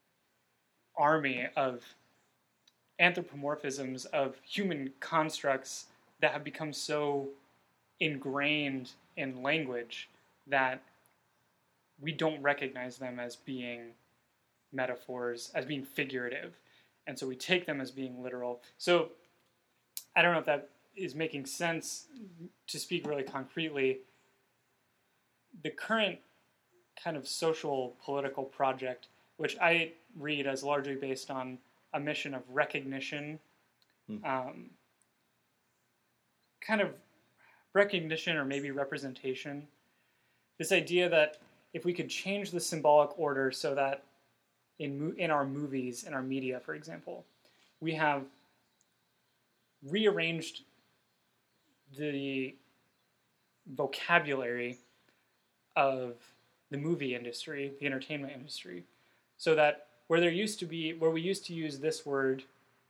army of anthropomorphisms of human constructs that have become so ingrained in language that we don't recognize them as being metaphors, as being figurative. and so we take them as being literal. So I don't know if that is making sense. To speak really concretely, the current kind of social political project, which I read as largely based on a mission of recognition, mm. um, kind of recognition or maybe representation. This idea that if we could change the symbolic order so that in in our movies, in our media, for example, we have rearranged the vocabulary of the movie industry, the entertainment industry, so that where there used to be, where we used to use this word,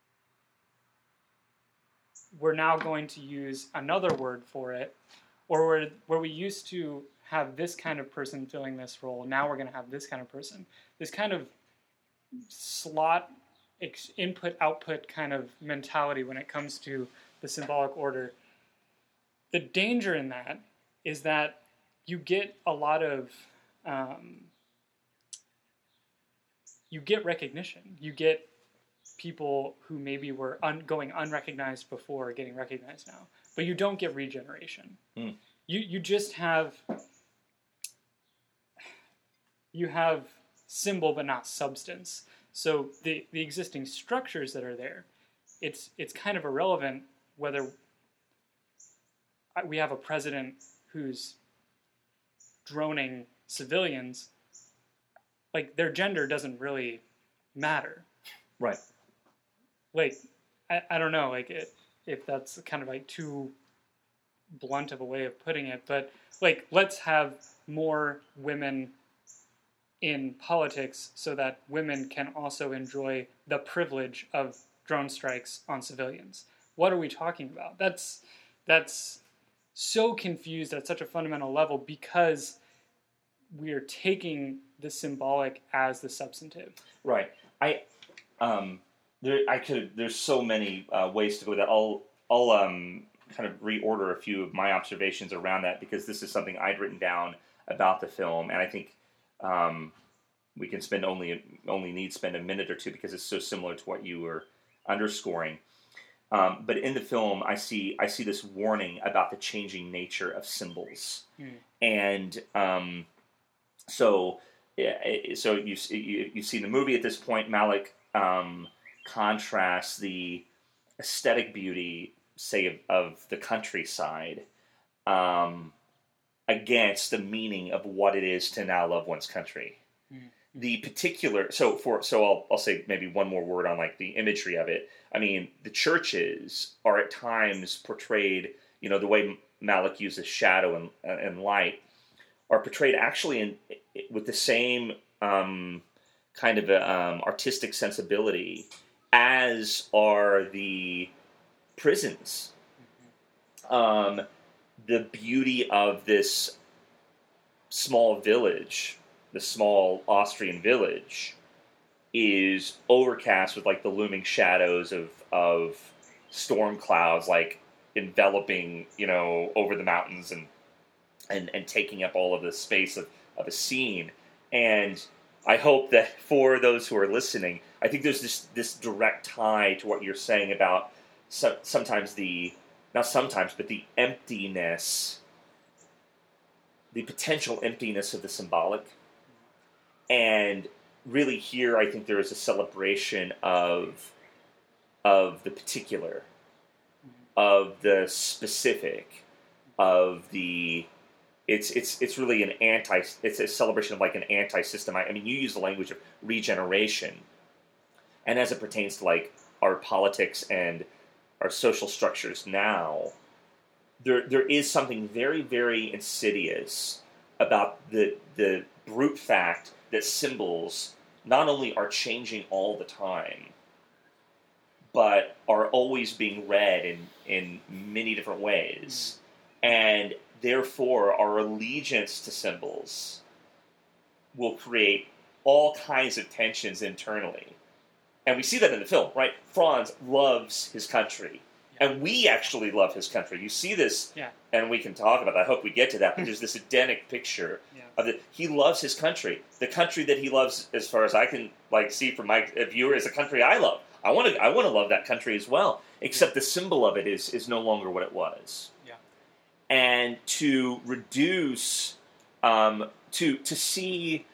we're now going to use another word for it, or where, where we used to have this kind of person filling this role, now we're going to have this kind of person. This kind of slot, input-output kind of mentality when it comes to the symbolic order. The danger in that is that you get a lot of, um, you get recognition. You get people who maybe were un- going unrecognized before getting recognized now, but you don't get regeneration. Mm. You you just have you have symbol but not substance. So the the existing structures that are there, it's it's kind of irrelevant whether we have a president who's droning civilians. Like, their gender doesn't really matter. Right. Like, I, I don't know, like, it, if that's kind of, like, too blunt of a way of putting it, but, like, let's have more women in politics so that women can also enjoy the privilege of drone strikes on civilians. What are we talking about? That's, that's so confused at such a fundamental level because we are taking the symbolic as the substantive. Right. I, um, there, I could. There's so many uh, ways to go with that. I'll, I'll um, kind of reorder a few of my observations around that because this is something I'd written down about the film, and I think um, we can spend only only need spend a minute or two because it's so similar to what you were underscoring. Um, but in the film, I see I see this warning about the changing nature of symbols, mm. and um, so. So you, you you see in the movie at this point, Malick um, contrasts the aesthetic beauty, say, of, of the countryside um, against the meaning of what it is to now love one's country. Mm-hmm. The particular, so for so I'll I'll say maybe one more word on like the imagery of it. I mean, the churches are at times portrayed, you know, the way Malick uses shadow and and light. Are portrayed actually in with the same um, kind of a, um, artistic sensibility as are the prisons. Mm-hmm. Um, the beauty of this small village, the small Austrian village, is overcast with like the looming shadows of of storm clouds, like enveloping, you know, over the mountains and. And, and taking up all of the space of, of a scene. And I hope that for those who are listening, I think there's this this direct tie to what you're saying about so, sometimes the, not sometimes, but the emptiness, the potential emptiness of the symbolic. And really here, I think there is a celebration of, of the particular, of the specific, of the... It's it's it's really an anti. It's a celebration of like an anti-system. I, I mean, you use the language of regeneration, and as it pertains to like our politics and our social structures now, there there is something very very insidious about the the brute fact that symbols not only are changing all the time, but are always being read in in many different ways, and therefore, our allegiance to symbols will create all kinds of tensions internally. And we see that in the film, right? Franz loves his country. Yeah. And we actually love his country. You see this, yeah. And we can talk about that. I hope we get to that. But there's this Edenic picture yeah. of it. He loves his country. The country that he loves, as far as I can like see from my viewer, is a country I love. I want to I want to love that country as well. Except the symbol of it is is no longer what it was. Yeah. And to reduce, um, to to see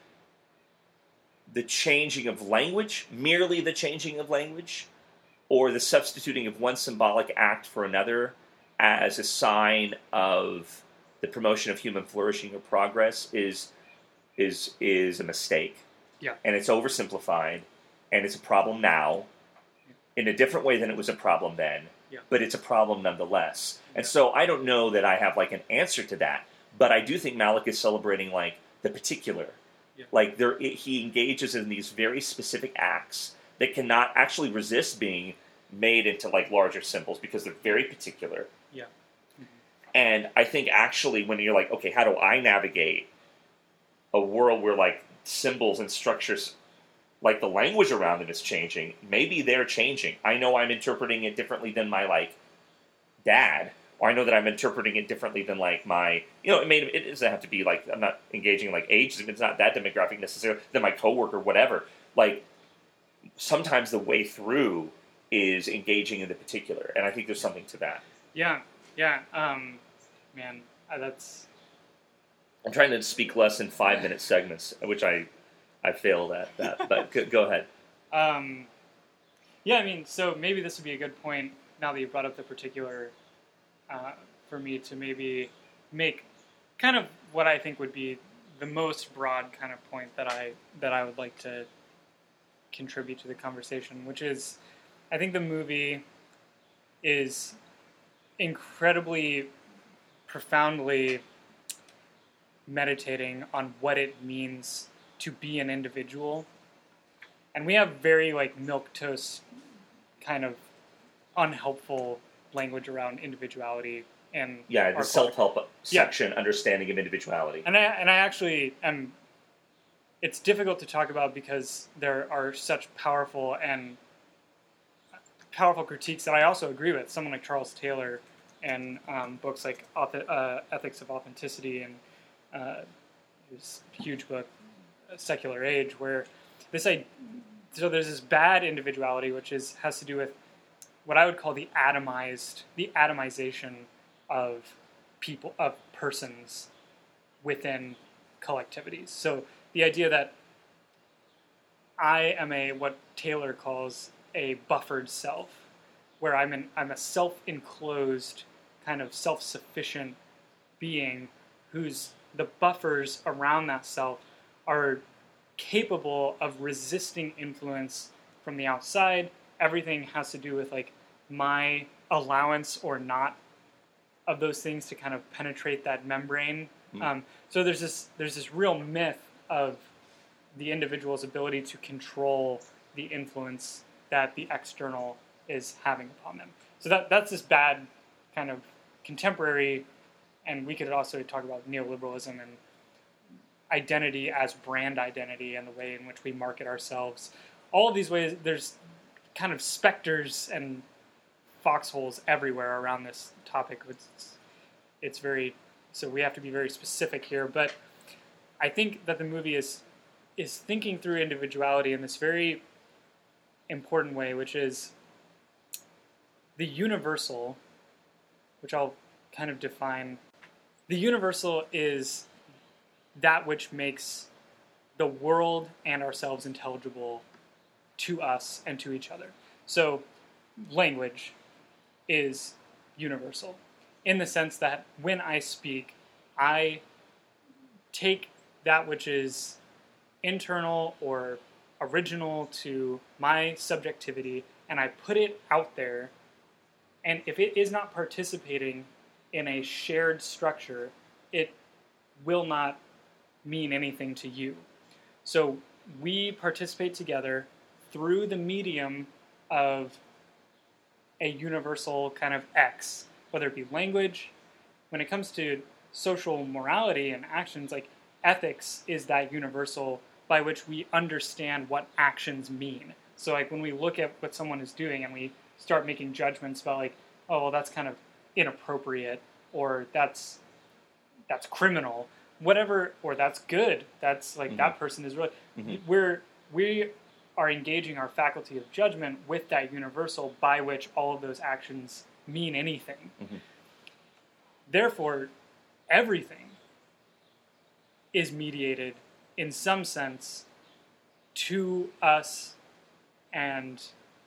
the changing of language, merely the changing of language, or the substituting of one symbolic act for another as a sign of the promotion of human flourishing or progress is is is a mistake. Yeah. And it's oversimplified, and it's a problem now in a different way than it was a problem then. Yeah. But it's a problem nonetheless. And Yeah. so I don't know that I have like an answer to that, but I do think Malick is celebrating like the particular. Yeah. Like there, it, he engages in these very specific acts that cannot actually resist being made into like larger symbols because they're very particular. Yeah. And I think actually when you're like, okay, how do I navigate a world where like symbols and structures, like the language around them is changing, maybe they're changing. I know I'm interpreting it differently than my like dad, or I know that I'm interpreting it differently than like my, you know, it may it doesn't have to be like I'm not engaging like age. It's not that demographic necessarily. Than my coworker, whatever. Like sometimes the way through is engaging in the particular, and I think there's something to that. Yeah, yeah, um, man, uh, that's. I'm trying to speak less in five minute segments, which I I failed at that. But go, go ahead. Um, yeah, I mean, so maybe this would be a good point now that you brought up the particular. Uh, for me to maybe make kind of what I think would be the most broad kind of point that I that I would like to contribute to the conversation, which is, I think the movie is incredibly profoundly meditating on what it means to be an individual. And we have very like milquetoast kind of unhelpful language around individuality and Yeah, the our self-help culture. section, understanding of individuality. And I and I actually am. It's difficult to talk about because there are such powerful and powerful critiques that I also agree with. Someone like Charles Taylor and um, books like Auth- uh, Ethics of Authenticity and uh, his huge book Secular Age, where this I so there's this bad individuality which is has to do with what I would call the atomized, the atomization of people, of persons within collectivities. So the idea that I am a, what Taylor calls a buffered self, where I'm an, I'm a self-enclosed, kind of self-sufficient being whose, the buffers around that self are capable of resisting influence from the outside. Everything has to do with like my allowance or not of those things to kind of penetrate that membrane. Mm. Um, so there's this there's this real myth of the individual's ability to control the influence that the external is having upon them. So that that's this bad kind of contemporary, and we could also talk about neoliberalism and identity as brand identity and the way in which we market ourselves. All of these ways, there's kind of specters and foxholes everywhere around this topic. It's, it's very, so we have to be very specific here, but I think that the movie is is thinking through individuality in this very important way, which is the universal, which I'll kind of define. The universal is that which makes the world and ourselves intelligible to us and to each other. So language is universal in the sense that when I speak, I take that which is internal or original to my subjectivity and I put it out there, and if it is not participating in a shared structure, it will not mean anything to you. So we participate together through the medium of a universal kind of X, whether it be language. When it comes to social morality and actions, like ethics is that universal by which we understand what actions mean. So like when we look at what someone is doing and we start making judgments about like, oh, well, that's kind of inappropriate, or that's that's criminal, whatever, or that's good. That's like, mm-hmm. that person is really, mm-hmm. we're, we are engaging our faculty of judgment with that universal by which all of those actions mean anything. Mm-hmm. Therefore, everything is mediated in some sense to us and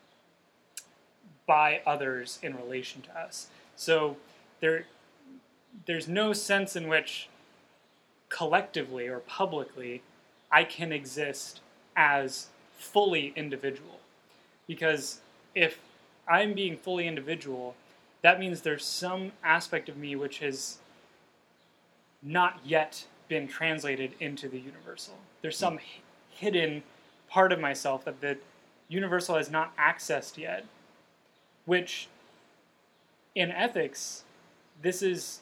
by others in relation to us. So there, there's no sense in which collectively or publicly I can exist as fully individual. Because if I'm being fully individual, that means there's some aspect of me which has not yet been translated into the universal. There's some h- hidden part of myself that the universal has not accessed yet, which in ethics, this is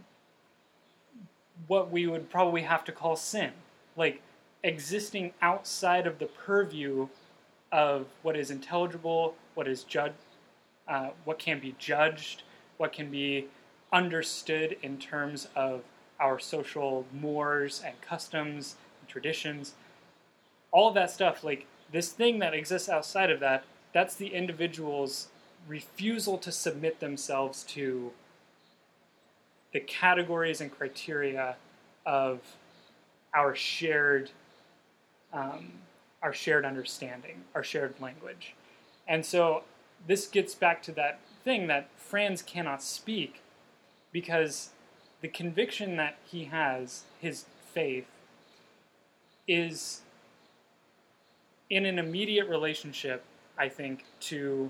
what we would probably have to call sin. Like, existing outside of the purview of what is intelligible, what is judged, uh, what can be judged, what can be understood in terms of our social mores and customs and traditions. All of that stuff, like, this thing that exists outside of that, that's the individual's refusal to submit themselves to the categories and criteria of our shared um, our shared understanding, our shared language. And so this gets back to that thing that Franz cannot speak, because the conviction that he has, his faith, is in an immediate relationship, I think, to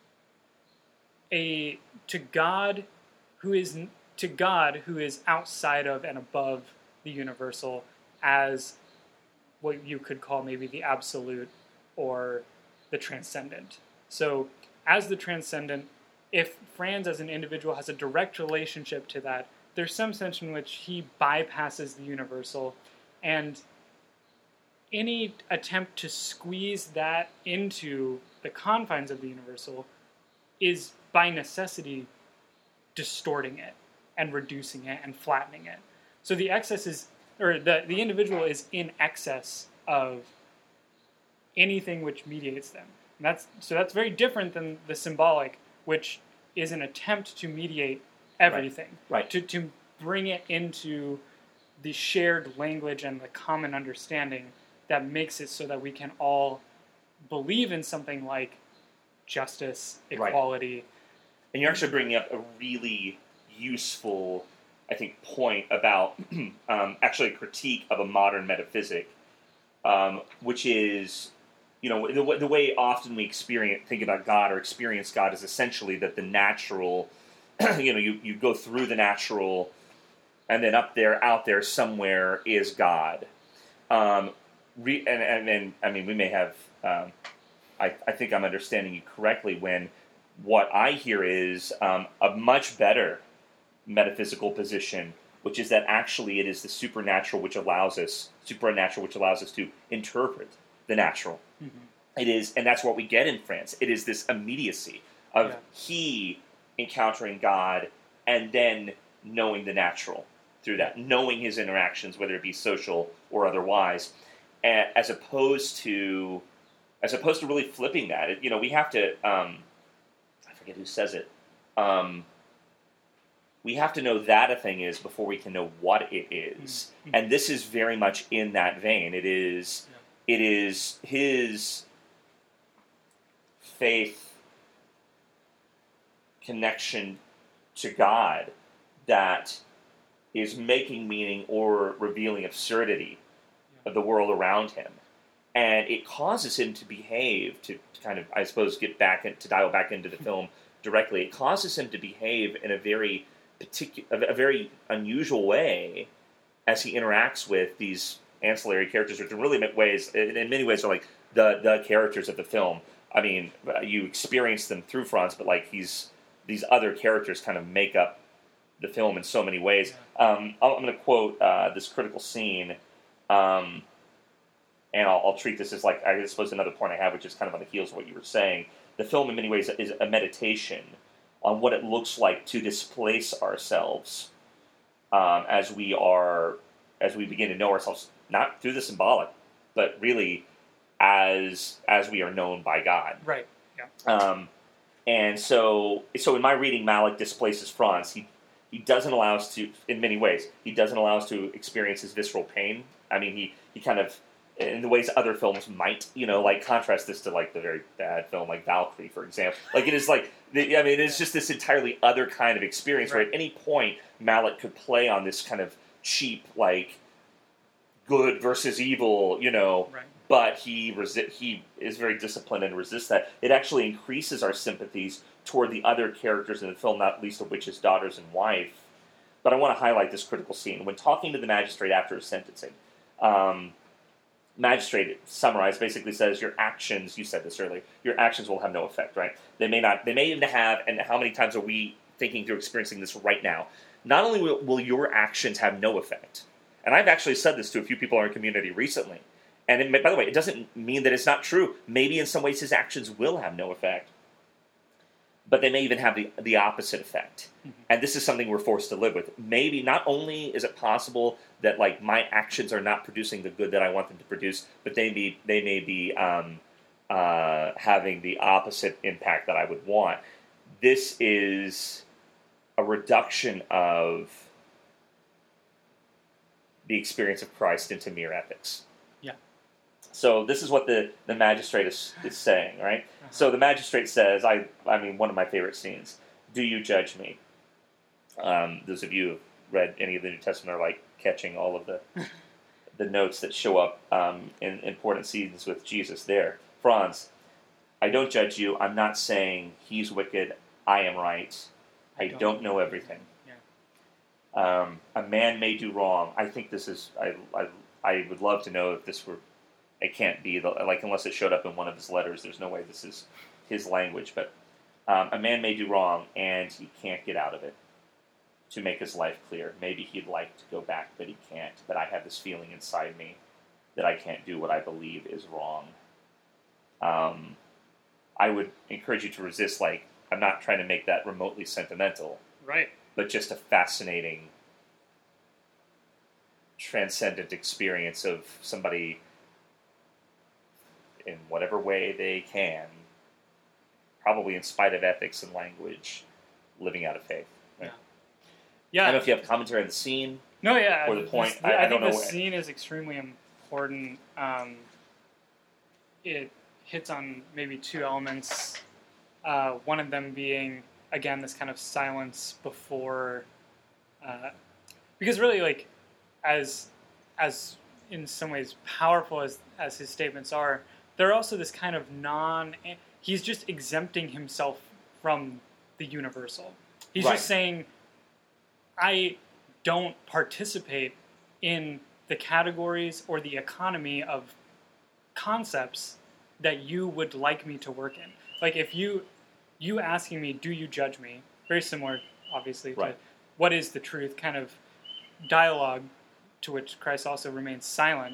a to God who is to God who is outside of and above the universal, as what you could call maybe the absolute or the transcendent. So as the transcendent, if Franz as an individual has a direct relationship to that, there's some sense in which he bypasses the universal, and any attempt to squeeze that into the confines of the universal is by necessity distorting it and reducing it and flattening it. So the excess is, or the, the individual is in excess of anything which mediates them. And that's so that's very different than the symbolic, which is an attempt to mediate everything. Right. Right. To to bring it into the shared language and the common understanding that makes it so that we can all believe in something like justice, equality. Right. And you're actually bringing up a really useful, I think, point about um, actually a critique of a modern metaphysic, um, which is, you know, the, the way often we experience, think about God or experience God is essentially that the natural, you know, you, you go through the natural, and then up there, out there somewhere is God. Um, re, and, and, and, I mean, we may have, um, I, I think I'm understanding you correctly when what I hear is um, a much better metaphysical position, which is that actually it is the supernatural which allows us, supernatural which allows us to interpret the natural. Mm-hmm. It is, and that's what we get in Franz. It is this immediacy of yeah. he encountering God and then knowing the natural through that, knowing his interactions, whether it be social or otherwise, as opposed to, as opposed to really flipping that. It, you know, we have to. Um, I forget who says it. Um, we have to know that a thing is before we can know what it is. Mm-hmm. And this is very much in that vein. It is, yeah. it is his faith connection to God that is making meaning or revealing absurdity yeah. of the world around him. And it causes him to behave, to, to kind of, I suppose, get back, in, to dial back into the film directly. It causes him to behave in a very particular, a very unusual way as he interacts with these ancillary characters, which in really ways, in many ways, are like the the characters of the film. I mean, you experience them through Franz, but like he's these other characters kind of make up the film in so many ways. Um, I'm going to quote uh, this critical scene. Um, And I'll, I'll treat this as like, I suppose another point I have, which is kind of on the heels of what you were saying. The film, in many ways, is a meditation on what it looks like to displace ourselves um, as we are, as we begin to know ourselves, not through the symbolic, but really as as we are known by God. Right. Yeah. Um, and so, so in my reading, Malick displaces Franz. He he doesn't allow us to, in many ways, he doesn't allow us to experience his visceral pain. I mean, he, he kind of, in the ways other films might, you know, like contrast this to like the very bad film like Valkyrie, for example. Like it is like, the, I mean, it's just this entirely other kind of experience right. where at any point Malick could play on this kind of cheap, like, good versus evil, you know, right. but he resi- he is very disciplined and resists that. It actually increases our sympathies toward the other characters in the film, not least of which his daughters and wife. But I want to highlight this critical scene. When talking to the magistrate after his sentencing, um, magistrate, summarized, basically says, your actions, you said this earlier, your actions will have no effect, right? They may not, they may even have, and how many times are we thinking through experiencing this right now? Not only will, will your actions have no effect, and I've actually said this to a few people in our community recently, and it, by the way, it doesn't mean that it's not true. Maybe in some ways his actions will have no effect, but they may even have the, the opposite effect. Mm-hmm. And this is something we're forced to live with. Maybe not only is it possible that like my actions are not producing the good that I want them to produce, but they may, they may be um, uh, having the opposite impact that I would want. This is a reduction of the experience of Christ into mere ethics. Yeah. So this is what the, the magistrate is, is saying, right? Uh-huh. So the magistrate says, I I mean, one of my favorite scenes, do you judge me? Um, those of you who have read any of the New Testament are like catching all of the the notes that show up um, in important scenes with Jesus there. Franz, I don't judge you. I'm not saying he's wicked. I am right. I, I don't, don't know everything. Yeah. Um, a man may do wrong. I think this is, I, I, I would love to know if this were, it can't be, the, like unless it showed up in one of his letters, there's no way this is his language, but um, a man may do wrong and he can't get out of it. To make his life clear. Maybe he'd like to go back, but he can't. But I have this feeling inside me that I can't do what I believe is wrong. Um, I would encourage you to resist, like, I'm not trying to make that remotely sentimental. Right. But just a fascinating, transcendent experience of somebody, in whatever way they can, probably in spite of ethics and language, living out of faith. Right? Yeah. I don't know if you have commentary on the scene. No, yeah. Or the point. This, I, I, I don't think know. the scene is extremely important. Um, it hits on maybe two elements. Uh, one of them being, again, this kind of silence before, uh, because really, like, as as in some ways powerful as as his statements are, they're also this kind of non. He's just exempting himself from the universal. He's right. just saying, I don't participate in the categories or the economy of concepts that you would like me to work in. Like if you you asking me, do you judge me? Very similar, obviously, right. to what is the truth kind of dialogue to which Christ also remains silent.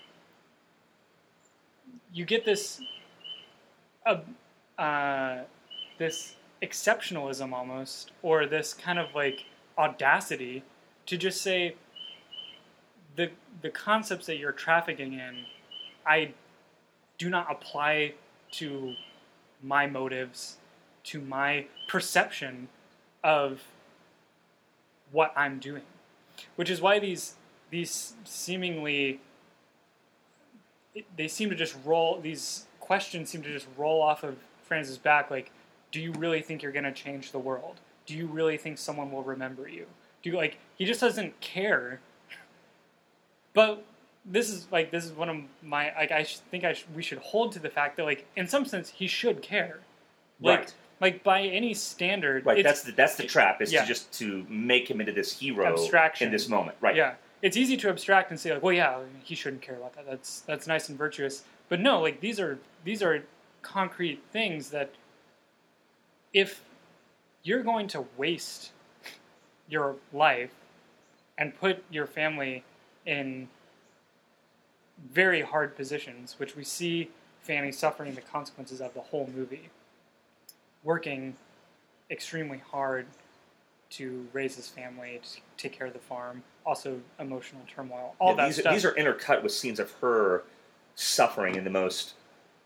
You get this uh, uh, this exceptionalism almost, or this kind of like audacity to just say the the concepts that you're trafficking in, I do not apply to my motives, to my perception of what I'm doing. Which is why these these seemingly they seem to just roll these questions seem to just roll off of Franz's back, like, do you really think you're going to change the world? Do you really think someone will remember you? Do you, like, he just doesn't care. But this is, like, this is one of my, like, I think I sh- we should hold to the fact that, like, in some sense, he should care. Like, right. Like, by any standard... Right, that's the, that's the trap, is yeah. to just to make him into this hero Abstraction. in this moment. Right. Yeah. It's easy to abstract and say, like, well, yeah, he shouldn't care about that. That's that's nice and virtuous. But no, like, these are these are concrete things that if you're going to waste your life and put your family in very hard positions, which we see Fanny suffering the consequences of the whole movie, working extremely hard to raise his family, to take care of the farm, also emotional turmoil, all yeah, that these, stuff. These are intercut with scenes of her suffering in the most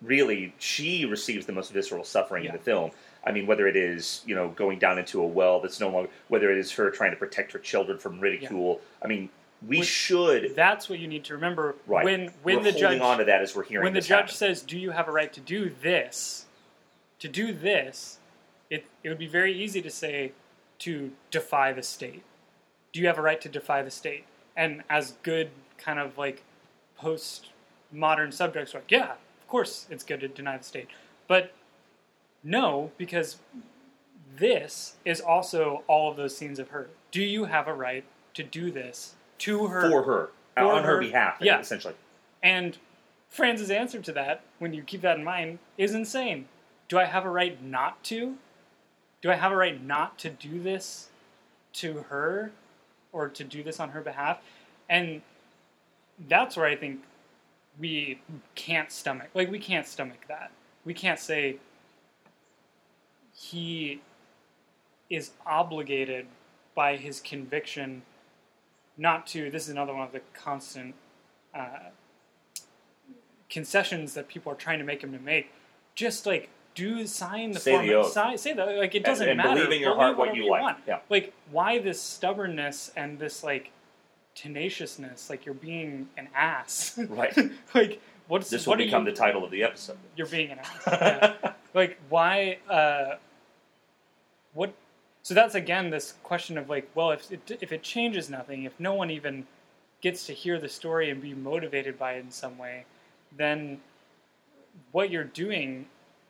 really, she receives the most visceral suffering Yeah. in the film. I mean, whether it is, you know, going down into a well that's no longer, whether it is her trying to protect her children from ridicule. I mean, we Which- should. That's what you need to remember Right. when when we're the holding judge on to that as we're hearing when the this judge happen. says, "Do you have a right to do this?" To do this, it it would be very easy to say to defy the state. Do you have a right to defy the state? And as good kind of like post-modern subjects are like, yeah, of course it's good to deny the state. But no, because this is also all of those scenes of her. Do you have a right to do this to her? For her. For on her, her. behalf, Yeah. essentially. And Franz's answer to that, when you keep that in mind, is insane. Do I have a right not to? Do I have a right not to do this to her or to do this on her behalf? And that's where I think we can't stomach, like we can't stomach that. We can't say he is obligated by his conviction not to, this is another one of the constant uh, concessions that people are trying to make him to make. Just like, do sign the Say form. the oath. Sign, say that. Like, it doesn't and matter. believe in your heart what whatever you like. want. Yeah. Like, why this stubbornness and this, like, tenaciousness? Like, you're being an ass. Right. Like, what's This will what become are you, the title of the episode. You're being an ass. Yeah. Like, why? Uh, what? So that's again this question of like, well, if it, if it changes nothing, if no one even gets to hear the story and be motivated by it in some way, then what you're doing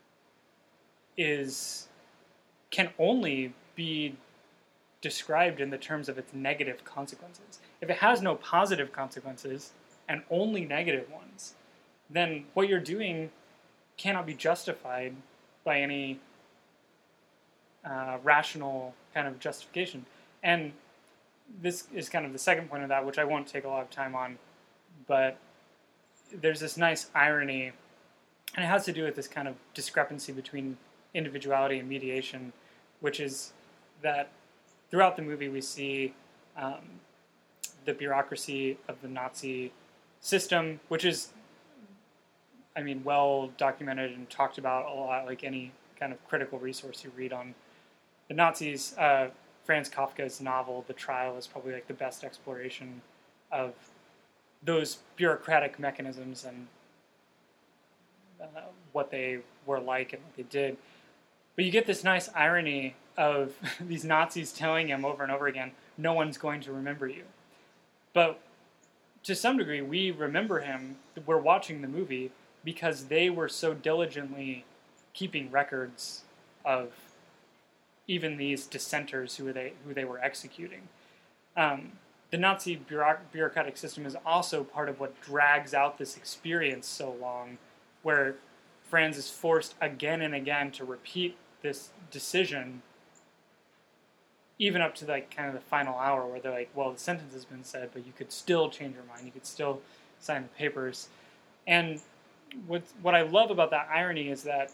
is can only be described in the terms of its negative consequences. If it has no positive consequences and only negative ones, then what you're doing cannot be justified by any uh, rational kind of justification. And this is kind of the second point of that, which I won't take a lot of time on, but there's this nice irony, and it has to do with this kind of discrepancy between individuality and mediation, which is that throughout the movie we see um, the bureaucracy of the Nazi system, which is, I mean, well documented and talked about a lot, like any kind of critical resource you read on the Nazis. Uh, Franz Kafka's novel, The Trial, is probably like the best exploration of those bureaucratic mechanisms and uh, what they were like and what they did. But you get this nice irony of these Nazis telling him over and over again, no one's going to remember you. But to some degree, we remember him, we're watching the movie, because they were so diligently keeping records of even these dissenters who they who they were executing. Um, the Nazi bureauc- bureaucratic system is also part of what drags out this experience so long, where Franz is forced again and again to repeat this decision, even up to like kind of the final hour, where they're like, "Well, the sentence has been said, but you could still change your mind. You could still sign the papers." And what what I love about that irony is that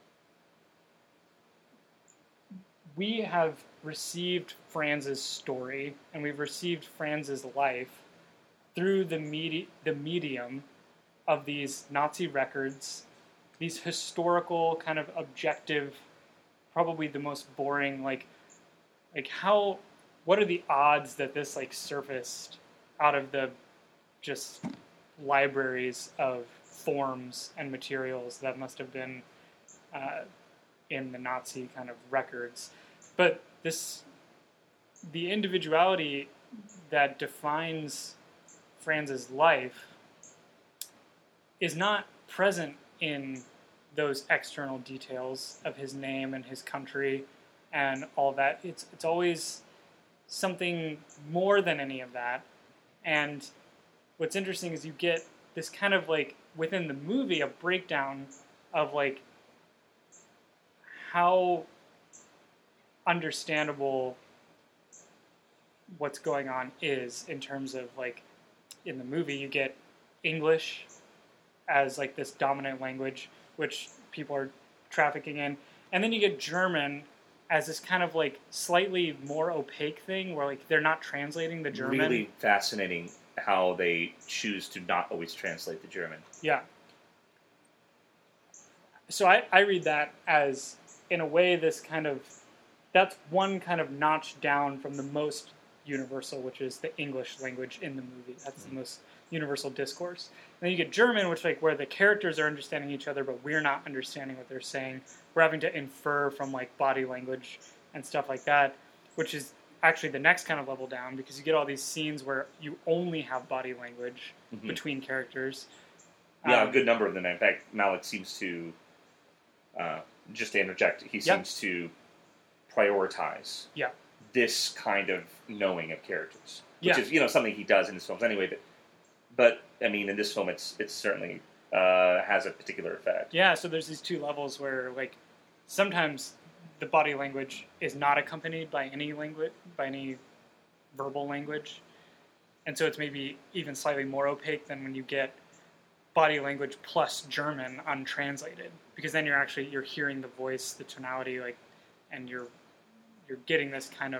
we have received Franz's story and we've received Franz's life through the medi- the medium of these Nazi records, these historical kind of objective, probably the most boring, like, like how, what are the odds that this like surfaced out of the just libraries of forms and materials that must have been uh, in the Nazi kind of records. But this, the individuality that defines Franz's life is not present in those external details of his name and his country and all that. It's it's always something more than any of that. And what's interesting is you get this kind of like within the movie a breakdown of like how understandable what's going on is in terms of like in the movie you get English as like this dominant language which people are trafficking in, and then you get German as this kind of like slightly more opaque thing where like they're not translating the German. Really fascinating how they choose to not always translate the German. Yeah. so I, I read that as, in a way, this kind of, that's one kind of notch down from the most universal, which is the English language in the movie. That's mm-hmm. the most universal discourse. And then you get German, which like where the characters are understanding each other, but we're not understanding what they're saying. We're having to infer from like body language and stuff like that, which is actually the next kind of level down, because you get all these scenes where you only have body language mm-hmm. between characters. Yeah, um, a good number of them. In fact, Malick seems to, uh, just to interject, he yeah. seems to prioritize yeah. this kind of knowing of characters, which yeah. is, you know, something he does in his films anyway. But, but I mean, in this film, it's it's certainly uh, has a particular effect. Yeah, so there's these two levels where, like, sometimes the body language is not accompanied by any language, by any verbal language, and so it's maybe even slightly more opaque than when you get body language plus German untranslated, because then you're actually you're hearing the voice, the tonality, like, and you're you're getting this kind of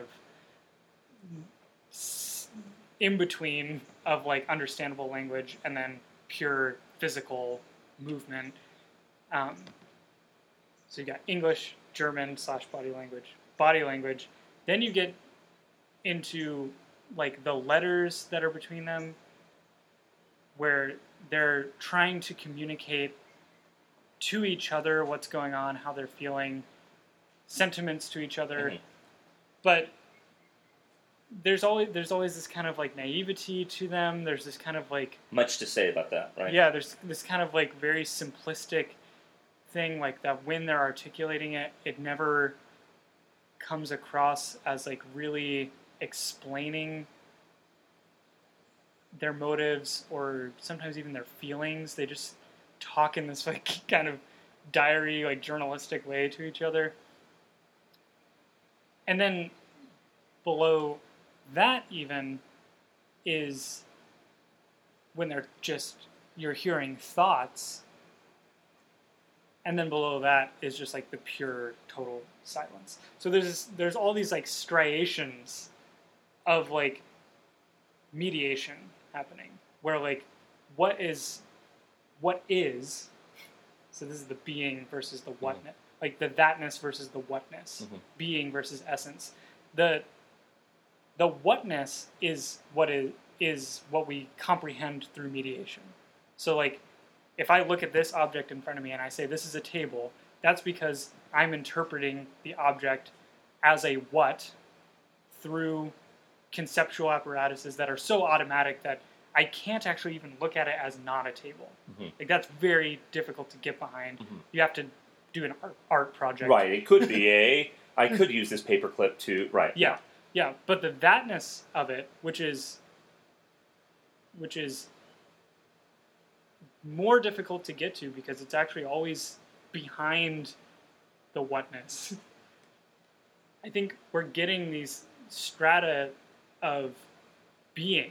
in between of like understandable language and then pure physical movement. Um, so you got English, German slash body language, body language. Then you get into like the letters that are between them, where they're trying to communicate to each other what's going on, how they're feeling, sentiments to each other. Mm-hmm. But there's always there's always this kind of like naivety to them. There's this kind of like much to say about that, right? Yeah, there's this kind of like very simplistic thing, like that when they're articulating it, it never comes across as like really explaining their motives or sometimes even their feelings. They just talk in this like kind of diary, like journalistic way to each other. And then below that even is when they're just, you're hearing thoughts. And then below that is just like the pure total silence. So there's there's all these like striations of like mediation happening, where like what is what is so this is the being versus the whatness, mm-hmm. like the thatness versus the whatness, mm-hmm. being versus essence. The the whatness is what is is what we comprehend through mediation. So like if I look at this object in front of me and I say this is a table, that's because I'm interpreting the object as a what through conceptual apparatuses that are so automatic that I can't actually even look at it as not a table. Mm-hmm. Like that's very difficult to get behind. Mm-hmm. You have to do an art, art project. Right. It could be a, I could use this paperclip to, right. Yeah. Yeah. But the thatness of it, which is, which is more difficult to get to because it's actually always behind the whatness. I think we're getting these strata of being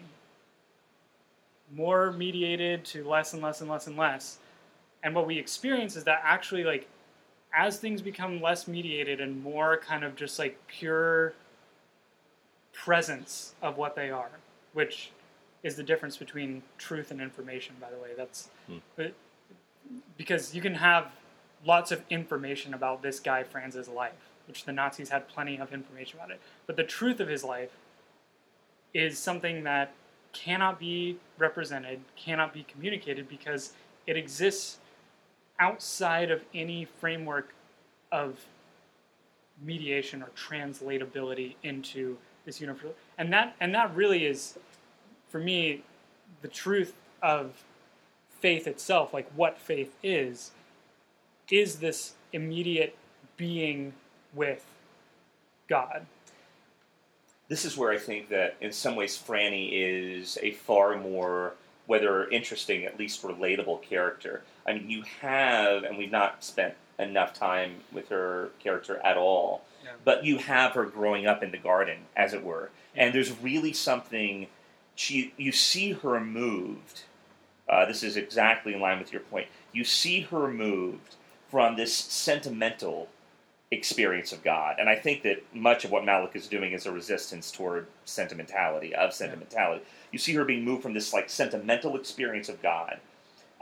more mediated to less and less and less and less. And what we experience is that actually, like, as things become less mediated and more kind of just like pure presence of what they are, which is the difference between truth and information, by the way. That's hmm. because you can have lots of information about this guy Franz's life, which the Nazis had plenty of information about it. But the truth of his life is something that cannot be represented, cannot be communicated, because it exists outside of any framework of mediation or translatability into this universe. And that and that really is, for me, the truth of faith itself, like what faith is, is this immediate being with God. This is where I think that in some ways Franny is a far more, whether interesting, at least relatable character. I mean, you have, and we've not spent enough time with her character at all, yeah. but you have her growing up in the garden, as it were. Yeah. And there's really something, she you see her moved. Uh, this is exactly in line with your point. You see her moved from this sentimental experience of God. And I think that much of what Malick is doing is a resistance toward sentimentality, of sentimentality. Yeah. You see her being moved from this like sentimental experience of God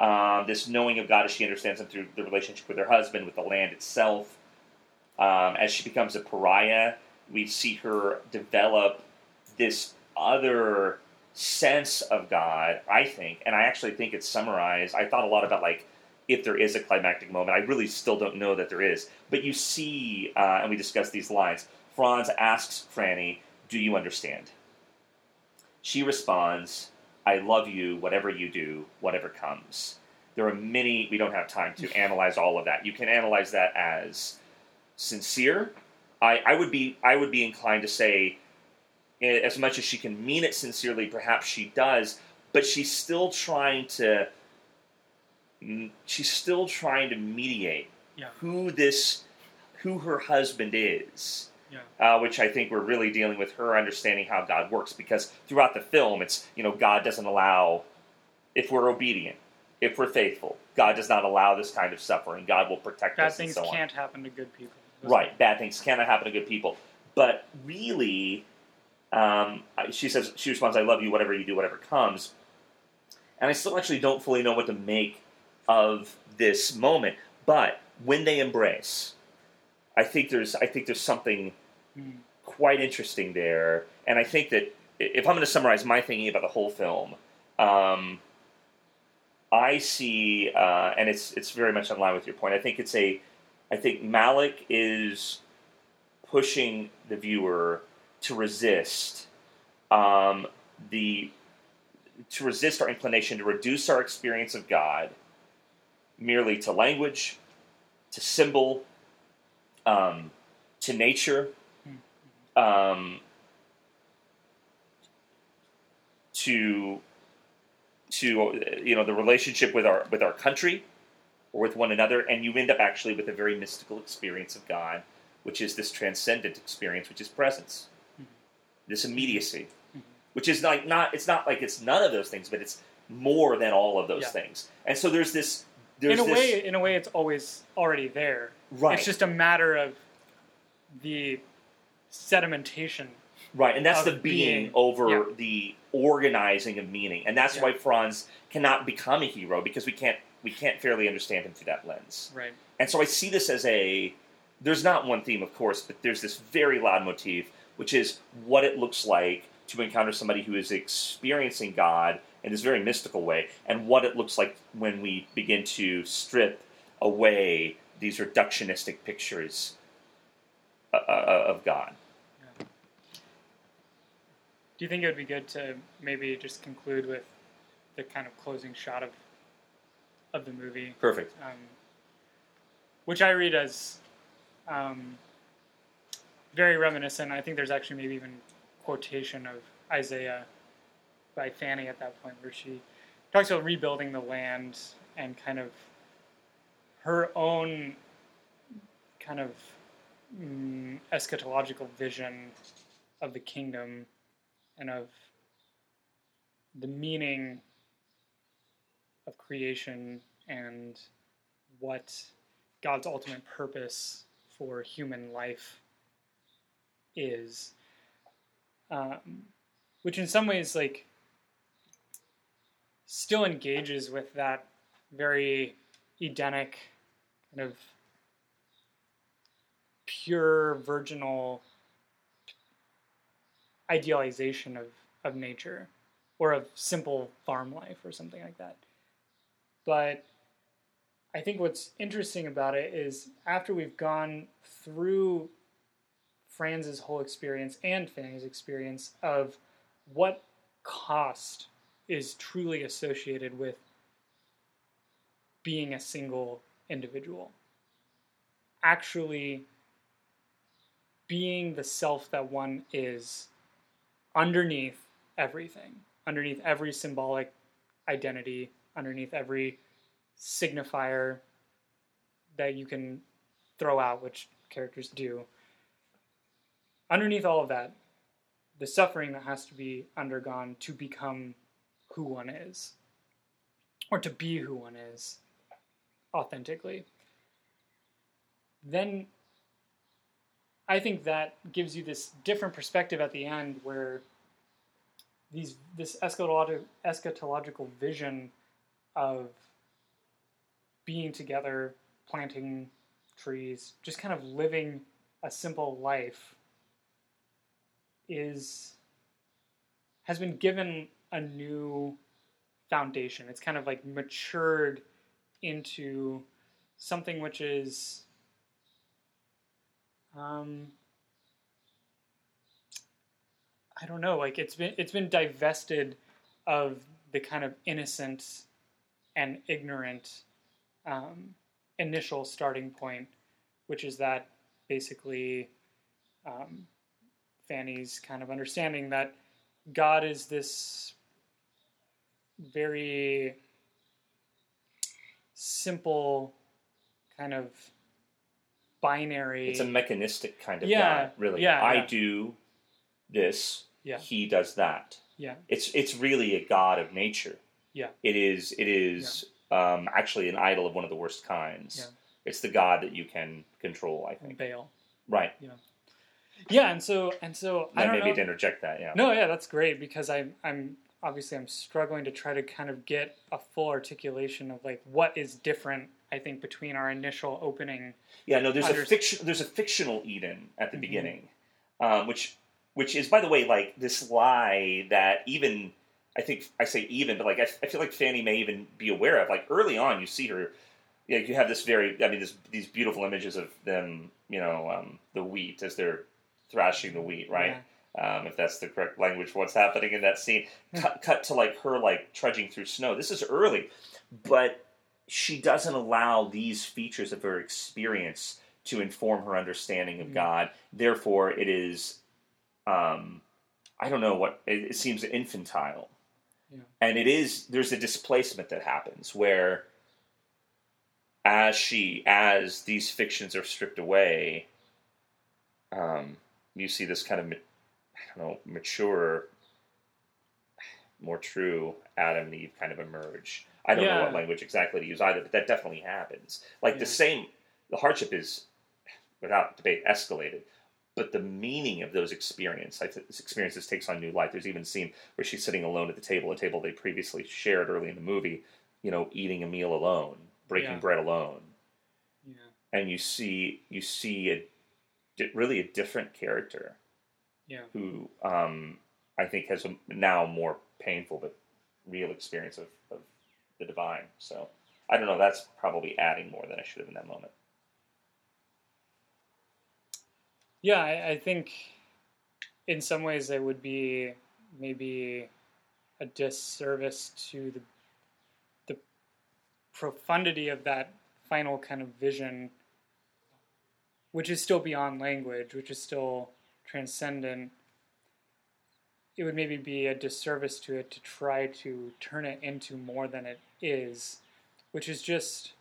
um, this knowing of God as she understands him through the relationship with her husband, with the land itself. Um, as she becomes a pariah, we see her develop this other sense of God, I think, and I actually think it's summarized. I thought a lot about, like, if there is a climactic moment. I really still don't know that there is. But you see, uh, and we discussed these lines, Franz asks Franny, do you understand? She responds, I love you, whatever you do, whatever comes. There are many, we don't have time to analyze all of that. You can analyze that as sincere. I, I would be I would be inclined to say, as much as she can mean it sincerely, perhaps she does, but she's still trying to she's still trying to mediate yeah. who this who her husband is. Yeah. Uh, which I think we're really dealing with her understanding how God works, because throughout the film, it's, you know, God doesn't allow, if we're obedient, if we're faithful, God does not allow this kind of suffering. God will protect Bad us and things so on. can't happen to good people. Right, bad things cannot happen to good people. But really, um, she says, she responds, I love you, whatever you do, whatever comes. And I still actually don't fully know what to make of this moment. But when they embrace, I think there's, I think there's something mm. quite interesting there. And I think that if I'm going to summarize my thinking about the whole film, um, I see, uh, and it's it's very much in line with your point. I think it's a, I think Malick is pushing the viewer to resist um, the, to resist our inclination to reduce our experience of God merely to language, to symbol, um, to nature, um, to to you know the relationship with our with our country or with one another, and you end up actually with a very mystical experience of God, which is this transcendent experience, which is presence, mm-hmm. this immediacy, mm-hmm. which is like not it's not like it's none of those things, but it's more than all of those yeah. things. And so there's this there's in a this, way in a way it's always already there. Right. It's just a matter of the sedimentation. Right, and that's the being, being over yeah. the organizing of meaning, and that's yeah. why Franz cannot become a hero, because we can't we can't fairly understand him through that lens. Right. And so I see this as a there's not one theme, of course, but there's this very loud motif, which is what it looks like to encounter somebody who is experiencing God in this very mystical way, and what it looks like when we begin to strip away these reductionistic pictures uh, of God. Do you think it would be good to maybe just conclude with the kind of closing shot of of the movie? Perfect. Um, which I read as um, very reminiscent. I think there's actually maybe even quotation of Isaiah by Fanny at that point, where she talks about rebuilding the land and kind of her own kind of mm, eschatological vision of the kingdom and of the meaning of creation and what God's ultimate purpose for human life is. Um, which in some ways, like, still engages with that very Edenic, kind of pure, virginal idealization of, of nature, or of simple farm life, or something like that. But I think what's interesting about it is, after we've gone through Franz's whole experience and Fanny's experience of what cost is truly associated with being a single individual, actually being the self that one is underneath everything, underneath every symbolic identity, underneath every signifier that you can throw out, which characters do. Underneath all of that, the suffering that has to be undergone to become who one is, or to be who one is authentically, then I think that gives you this different perspective at the end, where these this eschatological, eschatological vision of being together, planting trees, just kind of living a simple life is has been given a new foundation. It's kind of like matured into something which is um, I don't know, like it's been it's been divested of the kind of innocent and ignorant um, initial starting point, which is that basically um, Fanny's kind of understanding that God is this very simple kind of binary. It's a mechanistic kind of Yeah, God, really. yeah, I yeah. do this, Yeah. he does that. Yeah. It's it's really a God of nature. Yeah. It is it is um, actually an idol of one of the worst kinds. Yeah. It's the God that you can control, I think. Baal. Right. Yeah. Yeah, and so and so I That don't may know. be to interject that, yeah. No, yeah, that's great because I'm I'm obviously I'm struggling to try to kind of get a full articulation of like what is different, I think, between our initial opening. Yeah, no, there's Under- a fiction there's a fictional Eden at the Mhm. beginning. Um, which which is, by the way, like this lie that even I think I say even, but like I, I feel like Fanny may even be aware of. Like early on, you see her. You, know, you have this very, I mean, this, these beautiful images of them, you know, um, the wheat as they're thrashing the wheat, right? Yeah. Um, if that's the correct language for what's happening in that scene. Cut, cut to like her like trudging through snow. This is early, but she doesn't allow these features of her experience to inform her understanding of mm-hmm. God. Therefore, it is. Um, I don't know what it, it seems infantile, yeah. And it is. There's a displacement that happens where, as she, as these fictions are stripped away, um, you see this kind of, I don't know, mature, more true Adam and Eve kind of emerge. I don't yeah. know what language exactly to use either, but that definitely happens. Like yeah. the same, the hardship is, without debate, escalated. But the meaning of those experience, experiences takes on new life. There's even a scene where she's sitting alone at the table, a table they previously shared early in the movie, you know, eating a meal alone, breaking yeah. bread alone. Yeah. And you see, you see a, really a different character yeah. who um, I think has a now more painful but real experience of, of the divine. So I don't know, that's probably adding more than I should have in that moment. Yeah, I, I think in some ways it would be maybe a disservice to the the profundity of that final kind of vision, which is still beyond language, which is still transcendent. It would maybe be a disservice to it to try to turn it into more than it is, which is just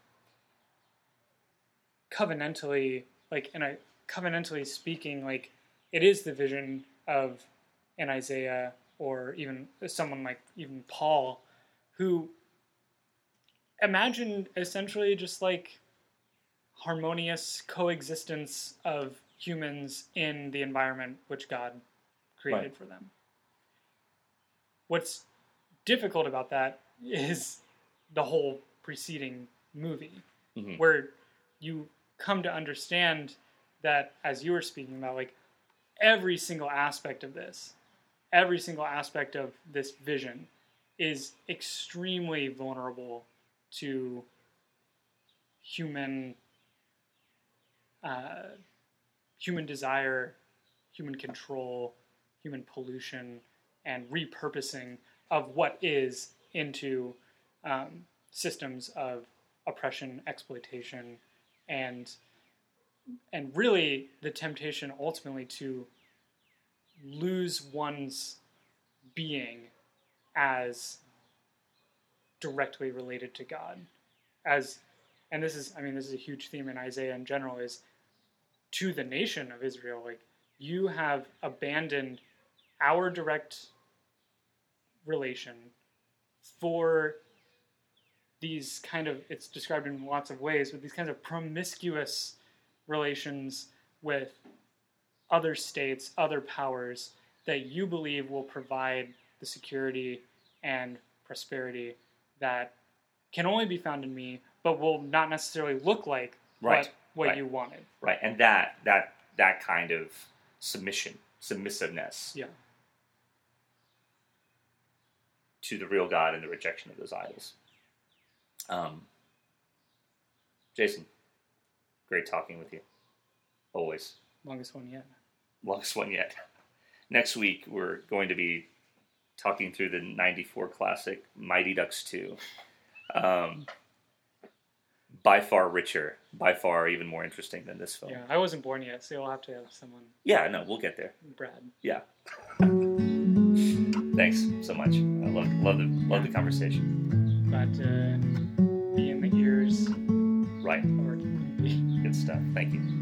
covenantally, like in a covenantally speaking, like it is the vision of an Isaiah or even someone like even Paul, who imagined essentially just like harmonious coexistence of humans in the environment which God created right. for them. What's difficult about that is the whole preceding movie, mm-hmm. where you come to understand that, as you were speaking about, like every single aspect of this, every single aspect of this vision is extremely vulnerable to human, uh, human desire, human control, human pollution, and repurposing of what is into um, systems of oppression, exploitation, and and really the temptation ultimately to lose one's being as directly related to God. As, and this is, I mean, this is a huge theme in Isaiah in general, is to the nation of Israel, like, you have abandoned our direct relation for these kind of, it's described in lots of ways, but these kinds of promiscuous relations with other states, other powers that you believe will provide the security and prosperity that can only be found in me, but will not necessarily look like Right, what, what right. you wanted. Right, and that that that kind of submission, submissiveness Yeah. to the real God and the rejection of those idols. Um, Jason, great talking with you. Always. Longest one yet. Longest one yet. Next week, we're going to be talking through the ninety-four classic, Mighty Ducks two. Um, by far richer, by far even more interesting than this film. Yeah, I wasn't born yet, so you'll have to have someone. Yeah, no, we'll get there. Brad. Yeah. Thanks so much. I love love the love the conversation. Glad to be in the ears. Right. Or Good stuff. Thank you.